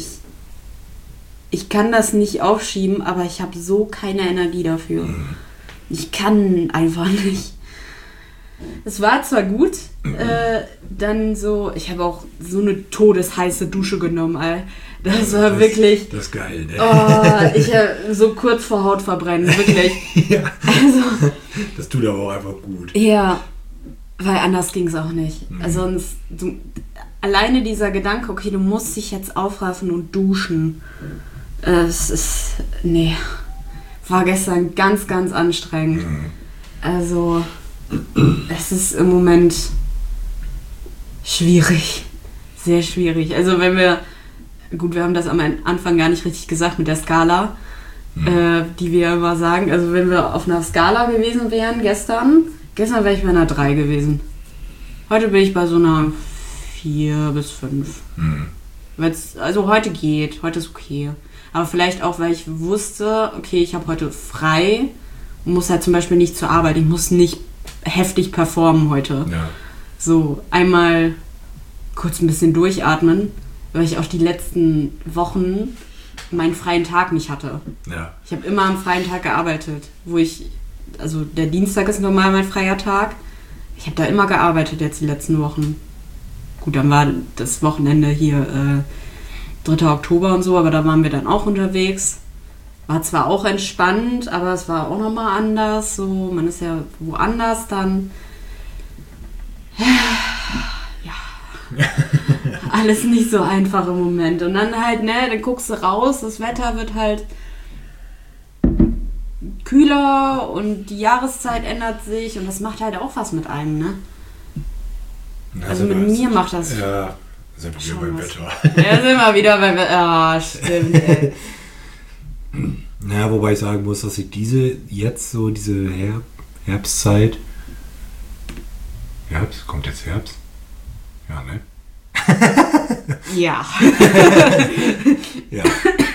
ich kann das nicht aufschieben, aber ich habe so keine Energie dafür. Ich kann einfach nicht. Es war zwar gut, dann so, ich habe auch so eine todesheiße Dusche genommen, Alter. Das war wirklich... Das ist geil, ne? Oh, ich so kurz vor Hautverbrennen, wirklich. Ja. Also, das tut aber auch einfach gut. ja, weil anders ging es auch nicht. Also alleine dieser Gedanke, okay, du musst dich jetzt aufraffen und duschen. Es ist, nee, war gestern ganz, ganz anstrengend. Also, es ist im Moment schwierig, sehr schwierig. Also wenn wir haben das am Anfang gar nicht richtig gesagt mit der Skala, die wir immer sagen. Also wenn wir auf einer Skala gewesen wären gestern wäre ich bei einer 3 gewesen. Heute bin ich bei so einer 4 bis 5. Also heute geht, heute ist okay. Aber vielleicht auch, weil ich wusste, okay, ich habe heute frei und muss halt zum Beispiel nicht zur Arbeit. Ich muss nicht heftig performen heute. Ja. So, einmal kurz ein bisschen durchatmen, weil ich auch die letzten Wochen meinen freien Tag nicht hatte. Ja. Ich habe immer am freien Tag gearbeitet, also der Dienstag ist normal mein freier Tag. Ich habe da immer gearbeitet jetzt die letzten Wochen. Gut, dann war das Wochenende hier 3. Oktober und so, aber da waren wir dann auch unterwegs. War zwar auch entspannt, aber es war auch nochmal anders. So, man ist ja woanders dann. Ja. Alles nicht so einfach im Moment. Und dann halt, dann guckst du raus, das Wetter wird halt kühler und die Jahreszeit ändert sich und das macht halt auch was mit einem, ne? Also mit mir macht das... Ja, sind wir beim Wetter. Ja, sind wir wieder beim Wetter. Ah, stimmt, ey. Ja, wobei ich sagen muss, dass ich diese Herbstzeit... Herbst? Kommt jetzt Herbst? Ja, ne? Ja. Ja.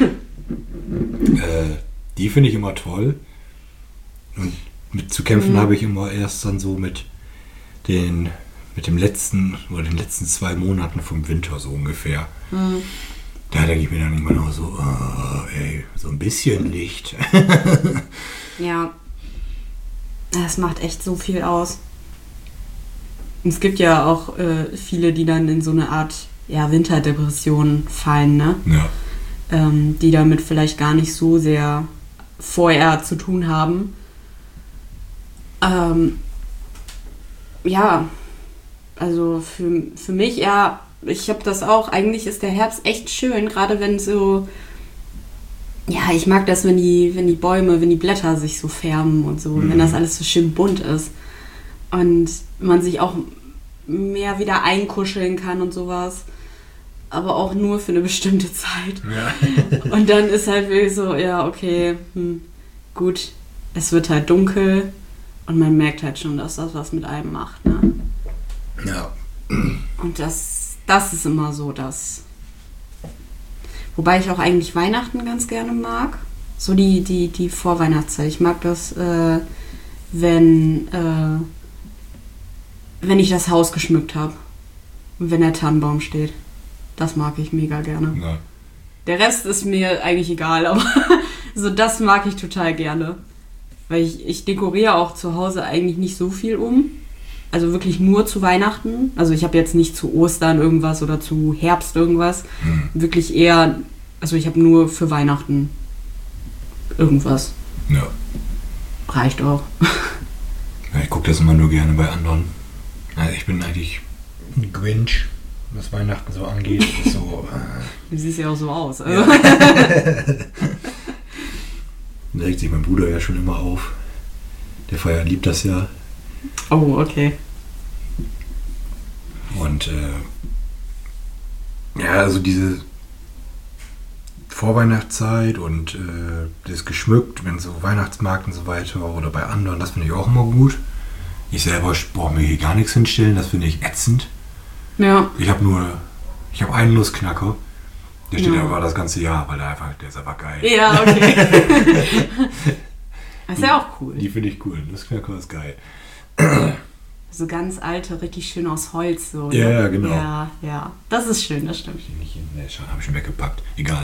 Die finde ich immer toll. Und mit zu kämpfen habe ich immer erst dann so mit den letzten 2 Monaten vom Winter so ungefähr. Da denke ich mir dann immer noch so, so ein bisschen Licht. Ja. Das macht echt so viel aus. Und es gibt ja auch viele, die dann in so eine Art Winterdepression fallen, ne? Ja. Die damit vielleicht gar nicht so sehr vorher zu tun haben. Ja, also für mich ich habe das auch, eigentlich ist der Herbst echt schön, gerade wenn so, ja, ich mag das, wenn die Bäume, wenn die Blätter sich so färben und so, wenn das alles so schön bunt ist und man sich auch mehr wieder einkuscheln kann und sowas, aber auch nur für eine bestimmte Zeit. Ja. Und dann ist halt wirklich so, ja, okay, gut, es wird halt dunkel und man merkt halt schon, dass das was mit einem macht, ne? Ja. Und das ist immer so, wobei ich auch eigentlich Weihnachten ganz gerne mag. So die Vorweihnachtszeit. Ich mag das, wenn ich das Haus geschmückt habe. Und wenn der Tannenbaum steht. Das mag ich mega gerne. Ja. Der Rest ist mir eigentlich egal, aber so das mag ich total gerne. Weil ich dekoriere auch zu Hause eigentlich nicht so viel um. also wirklich nur zu Weihnachten. Also ich habe jetzt nicht zu Ostern irgendwas oder zu Herbst irgendwas. Wirklich eher, also ich habe nur für Weihnachten irgendwas. Ja. Reicht auch. Ja, ich gucke das immer nur gerne bei anderen. Also ich bin eigentlich ein Grinch, was Weihnachten so angeht. So, Du siehst ja auch so aus. Also. ja. Da regt sich mein Bruder ja schon immer auf. Der liebt das ja. Oh, okay. Und ja, also diese Vorweihnachtszeit und das geschmückt, wenn so Weihnachtsmarkt und so weiter oder bei anderen, das finde ich auch immer gut. Ich selber brauche mir hier gar nichts hinstellen, das finde ich ätzend. Ja. Ich habe einen Nussknacker, der steht Ja. aber das ganze Jahr, weil der ist einfach geil. Ja, okay. Das ist ja auch cool. Die finde ich cool, Nussknacker ist geil. So ganz alte, richtig schön aus Holz. So, Ja, ne? ja, genau. Ja, ja. Das ist schön, das stimmt. Ne, habe ich schon weggepackt. Egal.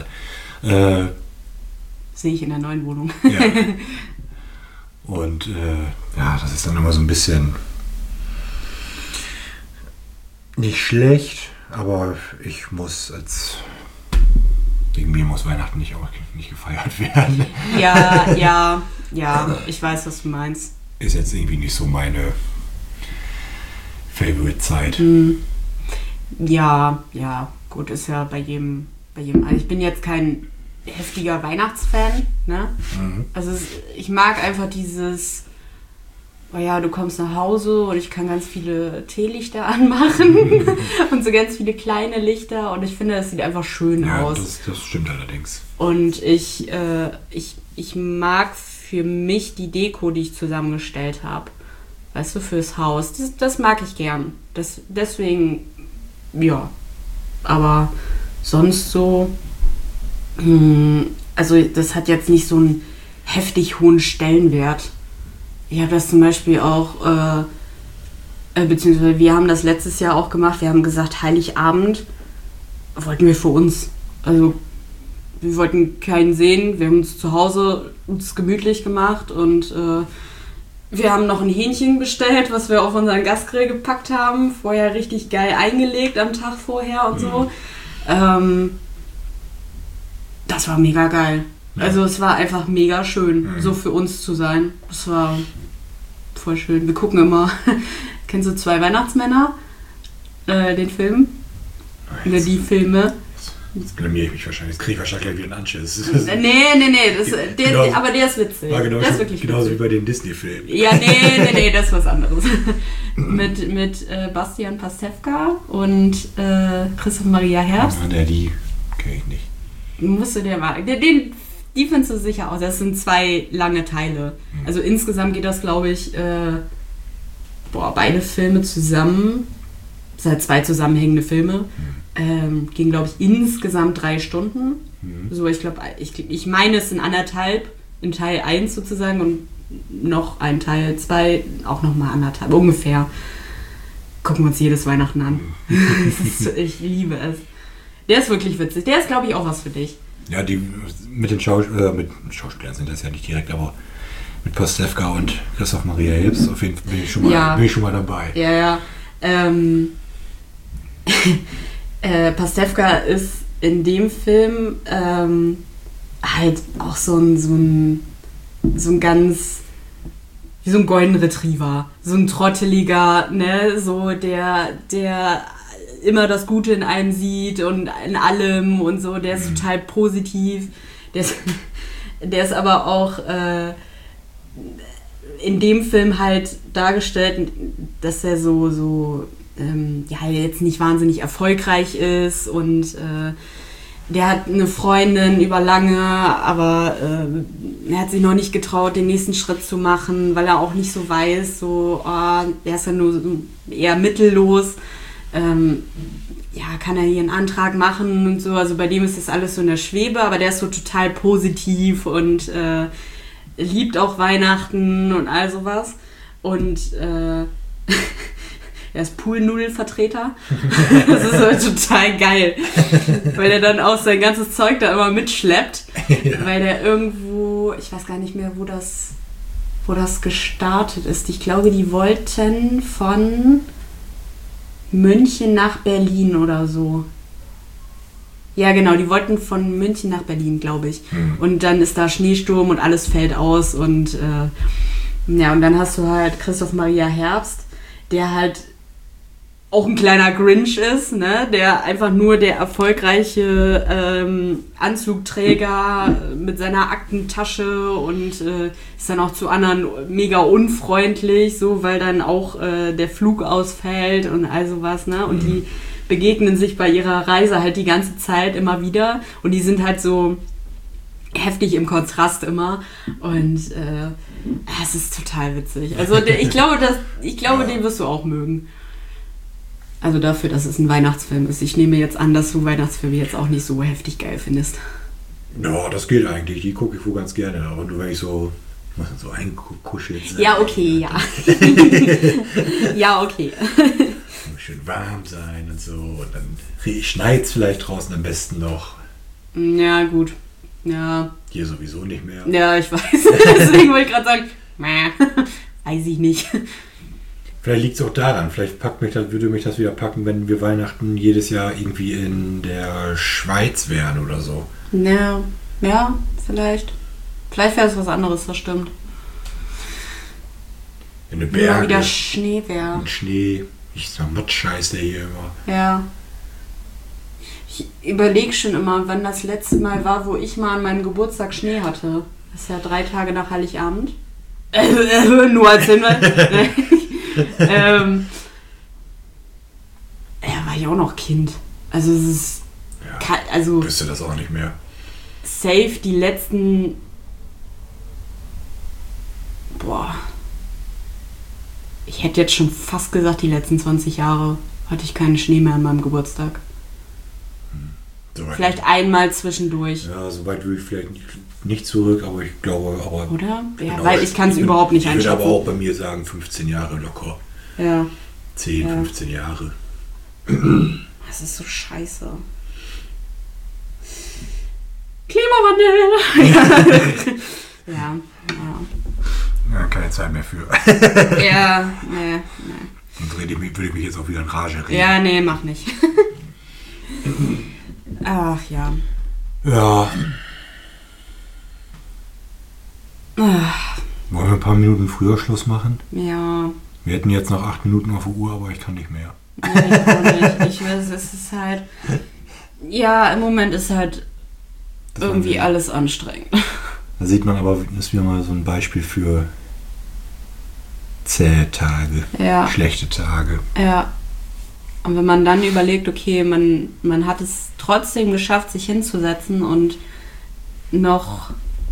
Sehe ich in der neuen Wohnung. Ja. Und ja, das ist dann immer so ein bisschen nicht schlecht, aber wegen mir muss Weihnachten nicht gefeiert werden. Ja, ich weiß, was du meinst. Ist jetzt irgendwie nicht so meine Favorite-Zeit. Ja, gut, ist ja bei jedem. Also ich bin jetzt kein heftiger Weihnachtsfan, ne? Also ich mag einfach dieses, oh ja, du kommst nach Hause und ich kann ganz viele Teelichter anmachen und so ganz viele kleine Lichter und ich finde, das sieht einfach schön aus. Das stimmt allerdings. Und ich mag für mich die Deko, die ich zusammengestellt habe. Weißt du, fürs Haus. Das mag ich gern. Deswegen, ja. Aber sonst so, also das hat jetzt nicht so einen heftig hohen Stellenwert. Ich habe das zum Beispiel auch, beziehungsweise wir haben das letztes Jahr auch gemacht. Wir haben gesagt, Heiligabend wollten wir für uns. Also wir wollten keinen sehen. Wir haben uns zu Hause gemütlich gemacht und wir haben noch ein Hähnchen bestellt, was wir auf unseren Gasgrill gepackt haben. Vorher richtig geil eingelegt am Tag vorher und so. Das war mega geil. Ja. Also es war einfach mega schön, so für uns zu sein. Das war voll schön. Wir gucken immer, kennst du 2 Weihnachtsmänner? Den Film? Oder die Filme? Jetzt blamier ich mich wahrscheinlich. Jetzt kriege ich wahrscheinlich gleich wieder einen Anschiss. Nee. Aber der ist witzig. War der ist wirklich genauso witzig. wie bei den Disney-Filmen. Ja, nee, das ist was anderes. mit Bastian Pastewka und Christoph Maria Herbst. Die kenne ich nicht. Musst du dir mal... Die findest du sicher aus. Das sind 2 lange Teile. Also insgesamt geht das, glaube ich, beide Filme zusammen. Das sind halt 2 zusammenhängende Filme. Gehen, glaube ich, insgesamt 3 Stunden. So, ich glaube, ich meine, es sind 1,5 in Teil 1 sozusagen und noch ein Teil 2, auch nochmal 1,5, ungefähr. Gucken wir uns jedes Weihnachten an. Ich liebe es. Der ist wirklich witzig. Der ist, glaube ich, auch was für dich. Ja, die mit den mit Schauspielern sind das ja nicht direkt, aber mit Pastewka und Christoph Maria Herbst auf jeden Fall bin ich schon mal dabei. Ja. Pastewka ist in dem Film halt auch so ein ganz, wie so ein Golden Retriever, so ein trotteliger, ne, so der immer das Gute in einem sieht und in allem und so, der ist total positiv, der ist aber auch in dem Film halt dargestellt, dass er so jetzt nicht wahnsinnig erfolgreich ist und der hat eine Freundin über lange, aber er hat sich noch nicht getraut, den nächsten Schritt zu machen, weil er auch nicht so weiß, er ist ja nur so eher mittellos. Kann er hier einen Antrag machen und so, also bei dem ist das alles so in der Schwebe, aber der ist so total positiv und liebt auch Weihnachten und all sowas und er ist Poolnudelvertreter. Das ist so total geil, weil er dann auch sein ganzes Zeug da immer mitschleppt, weil der irgendwo, ich weiß gar nicht mehr, wo das wo das gestartet ist. Ich glaube, die wollten von München nach Berlin oder so. Ja, genau, die wollten von München nach Berlin, glaube ich. Und dann ist da Schneesturm und alles fällt aus und ja, und dann hast du halt Christoph Maria Herbst, der halt auch ein kleiner Grinch ist, ne? Der einfach nur der erfolgreiche Anzugträger mit seiner Aktentasche und ist dann auch zu anderen mega unfreundlich, so, weil dann auch der Flug ausfällt und all sowas, ne? Und die begegnen sich bei ihrer Reise halt die ganze Zeit immer wieder und die sind halt so heftig im Kontrast immer und es ist total witzig. Also ich glaube, den wirst du auch mögen. Also dafür, dass es ein Weihnachtsfilm ist. Ich nehme jetzt an, dass du Weihnachtsfilme jetzt auch nicht so heftig geil findest. Ja, das geht eigentlich. Die gucke ich wohl ganz gerne. Aber nur wenn ich so einkuschelt. Ja, okay, ja. Ja, okay. Schön warm sein und so. Und dann schneit es vielleicht draußen am besten noch. Ja, gut. Ja. Hier sowieso nicht mehr. Ja, ich weiß. Deswegen wollte ich gerade sagen, weiß ich nicht. Vielleicht liegt es auch daran. Vielleicht würde mich das wieder packen, wenn wir Weihnachten jedes Jahr irgendwie in der Schweiz wären oder so. Ja, vielleicht. Vielleicht wäre es was anderes, das stimmt. In den Bergen. Ja, wieder Schnee wäre. Und Schnee. Ich sag Matsch-Scheiß der hier immer. Ja. Ich überlege schon immer, wann das letzte Mal war, wo ich mal an meinem Geburtstag Schnee hatte. Das ist ja 3 Tage nach Heiligabend. Nur als Hinweis. Ja, war ich auch noch Kind. Also es ist... Ja, also wüsste das auch nicht mehr. Safe die letzten... Ich hätte jetzt schon fast gesagt, die letzten 20 Jahre hatte ich keinen Schnee mehr an meinem Geburtstag. Vielleicht einmal zwischendurch. Ja, so weit würde ich vielleicht nicht zurück, aber ich glaube... Oder? Ja, genau, weil ich kann es überhaupt nicht einschätzen. Ich würde aber auch bei mir sagen, 15 Jahre locker. Ja. 10, 15 Jahre. Das ist so scheiße. Klimawandel! Ja. Ja, keine Zeit mehr für. Ja, nee. Sonst würde ich mich jetzt auch wieder in Rage reden. Ja, nee, mach nicht. Ach ja. Ja. Wollen wir ein paar Minuten früher Schluss machen? Ja. Wir hätten jetzt noch 8 Minuten auf der Uhr, aber ich kann nicht mehr. Nee, ich auch nicht. Ich weiß, es ist halt... Ja, im Moment ist halt irgendwie alles anstrengend. Da sieht man aber, das ist wieder mal so ein Beispiel für zähe Tage, schlechte Tage. Ja. Und wenn man dann überlegt, okay, man hat es trotzdem geschafft, sich hinzusetzen und noch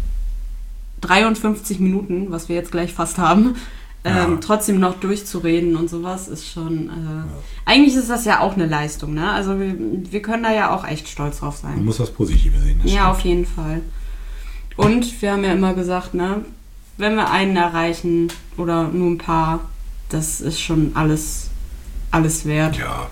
53 Minuten, was wir jetzt gleich fast haben, trotzdem noch durchzureden und sowas, ist schon... Eigentlich ist das ja auch eine Leistung, ne? Also wir können da ja auch echt stolz drauf sein. Man muss das Positive sehen. Das ja, stimmt. auf jeden Fall. Und wir haben ja immer gesagt, ne, wenn wir einen erreichen oder nur ein paar, das ist schon alles wert. Ja.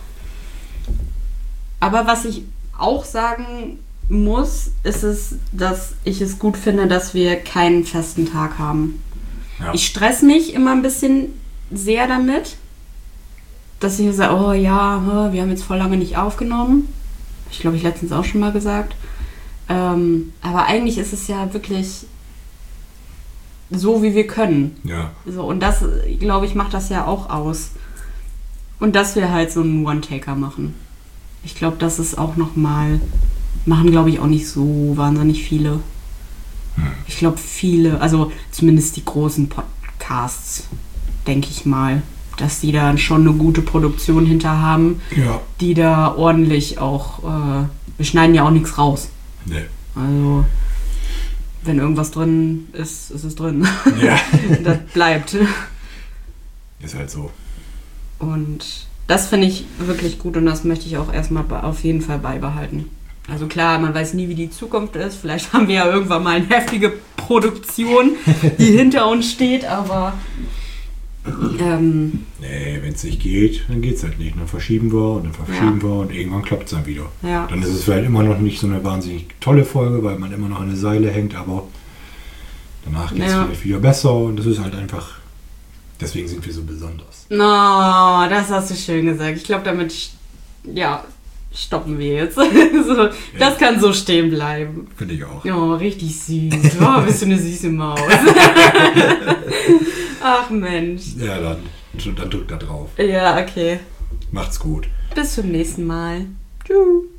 Aber was ich auch sagen muss, ist es, dass ich es gut finde, dass wir keinen festen Tag haben. Ja. Ich stress mich immer ein bisschen sehr damit, dass ich sage, oh ja, wir haben jetzt voll lange nicht aufgenommen. Ich glaube, ich letztens auch schon mal gesagt. Aber eigentlich ist es ja wirklich so, wie wir können. Ja. So, und das, glaube ich, macht das ja auch aus. Und dass wir halt so einen One-Taker machen. Ich glaube, das ist auch nochmal, machen, glaube ich, auch nicht so wahnsinnig viele. Ich glaube, viele, also zumindest die großen Podcasts, denke ich mal, dass die da schon eine gute Produktion hinter haben, die da ordentlich auch, wir schneiden ja auch nichts raus. Nee. Also, wenn irgendwas drin ist, ist es drin. Ja. Das bleibt. Ist halt so. Und das finde ich wirklich gut und das möchte ich auch erstmal auf jeden Fall beibehalten. Also klar, man weiß nie, wie die Zukunft ist. Vielleicht haben wir ja irgendwann mal eine heftige Produktion, die hinter uns steht, aber... nee, wenn es nicht geht, dann geht es halt nicht. Dann verschieben wir und dann verschieben wir und irgendwann klappt es dann wieder. Ja. Dann ist es vielleicht immer noch nicht so eine wahnsinnig tolle Folge, weil man immer noch an der Seile hängt, aber Danach geht es vielleicht wieder besser und das ist halt einfach, deswegen sind wir so besonders. No, das hast du schön gesagt. Ich glaube, damit, stoppen wir jetzt. So, das kann so stehen bleiben. Finde ich auch. Oh, richtig süß. Oh, bist du eine süße Maus. Ach Mensch. Ja, dann drückt da drauf. Ja, okay. Macht's gut. Bis zum nächsten Mal. Tschüss.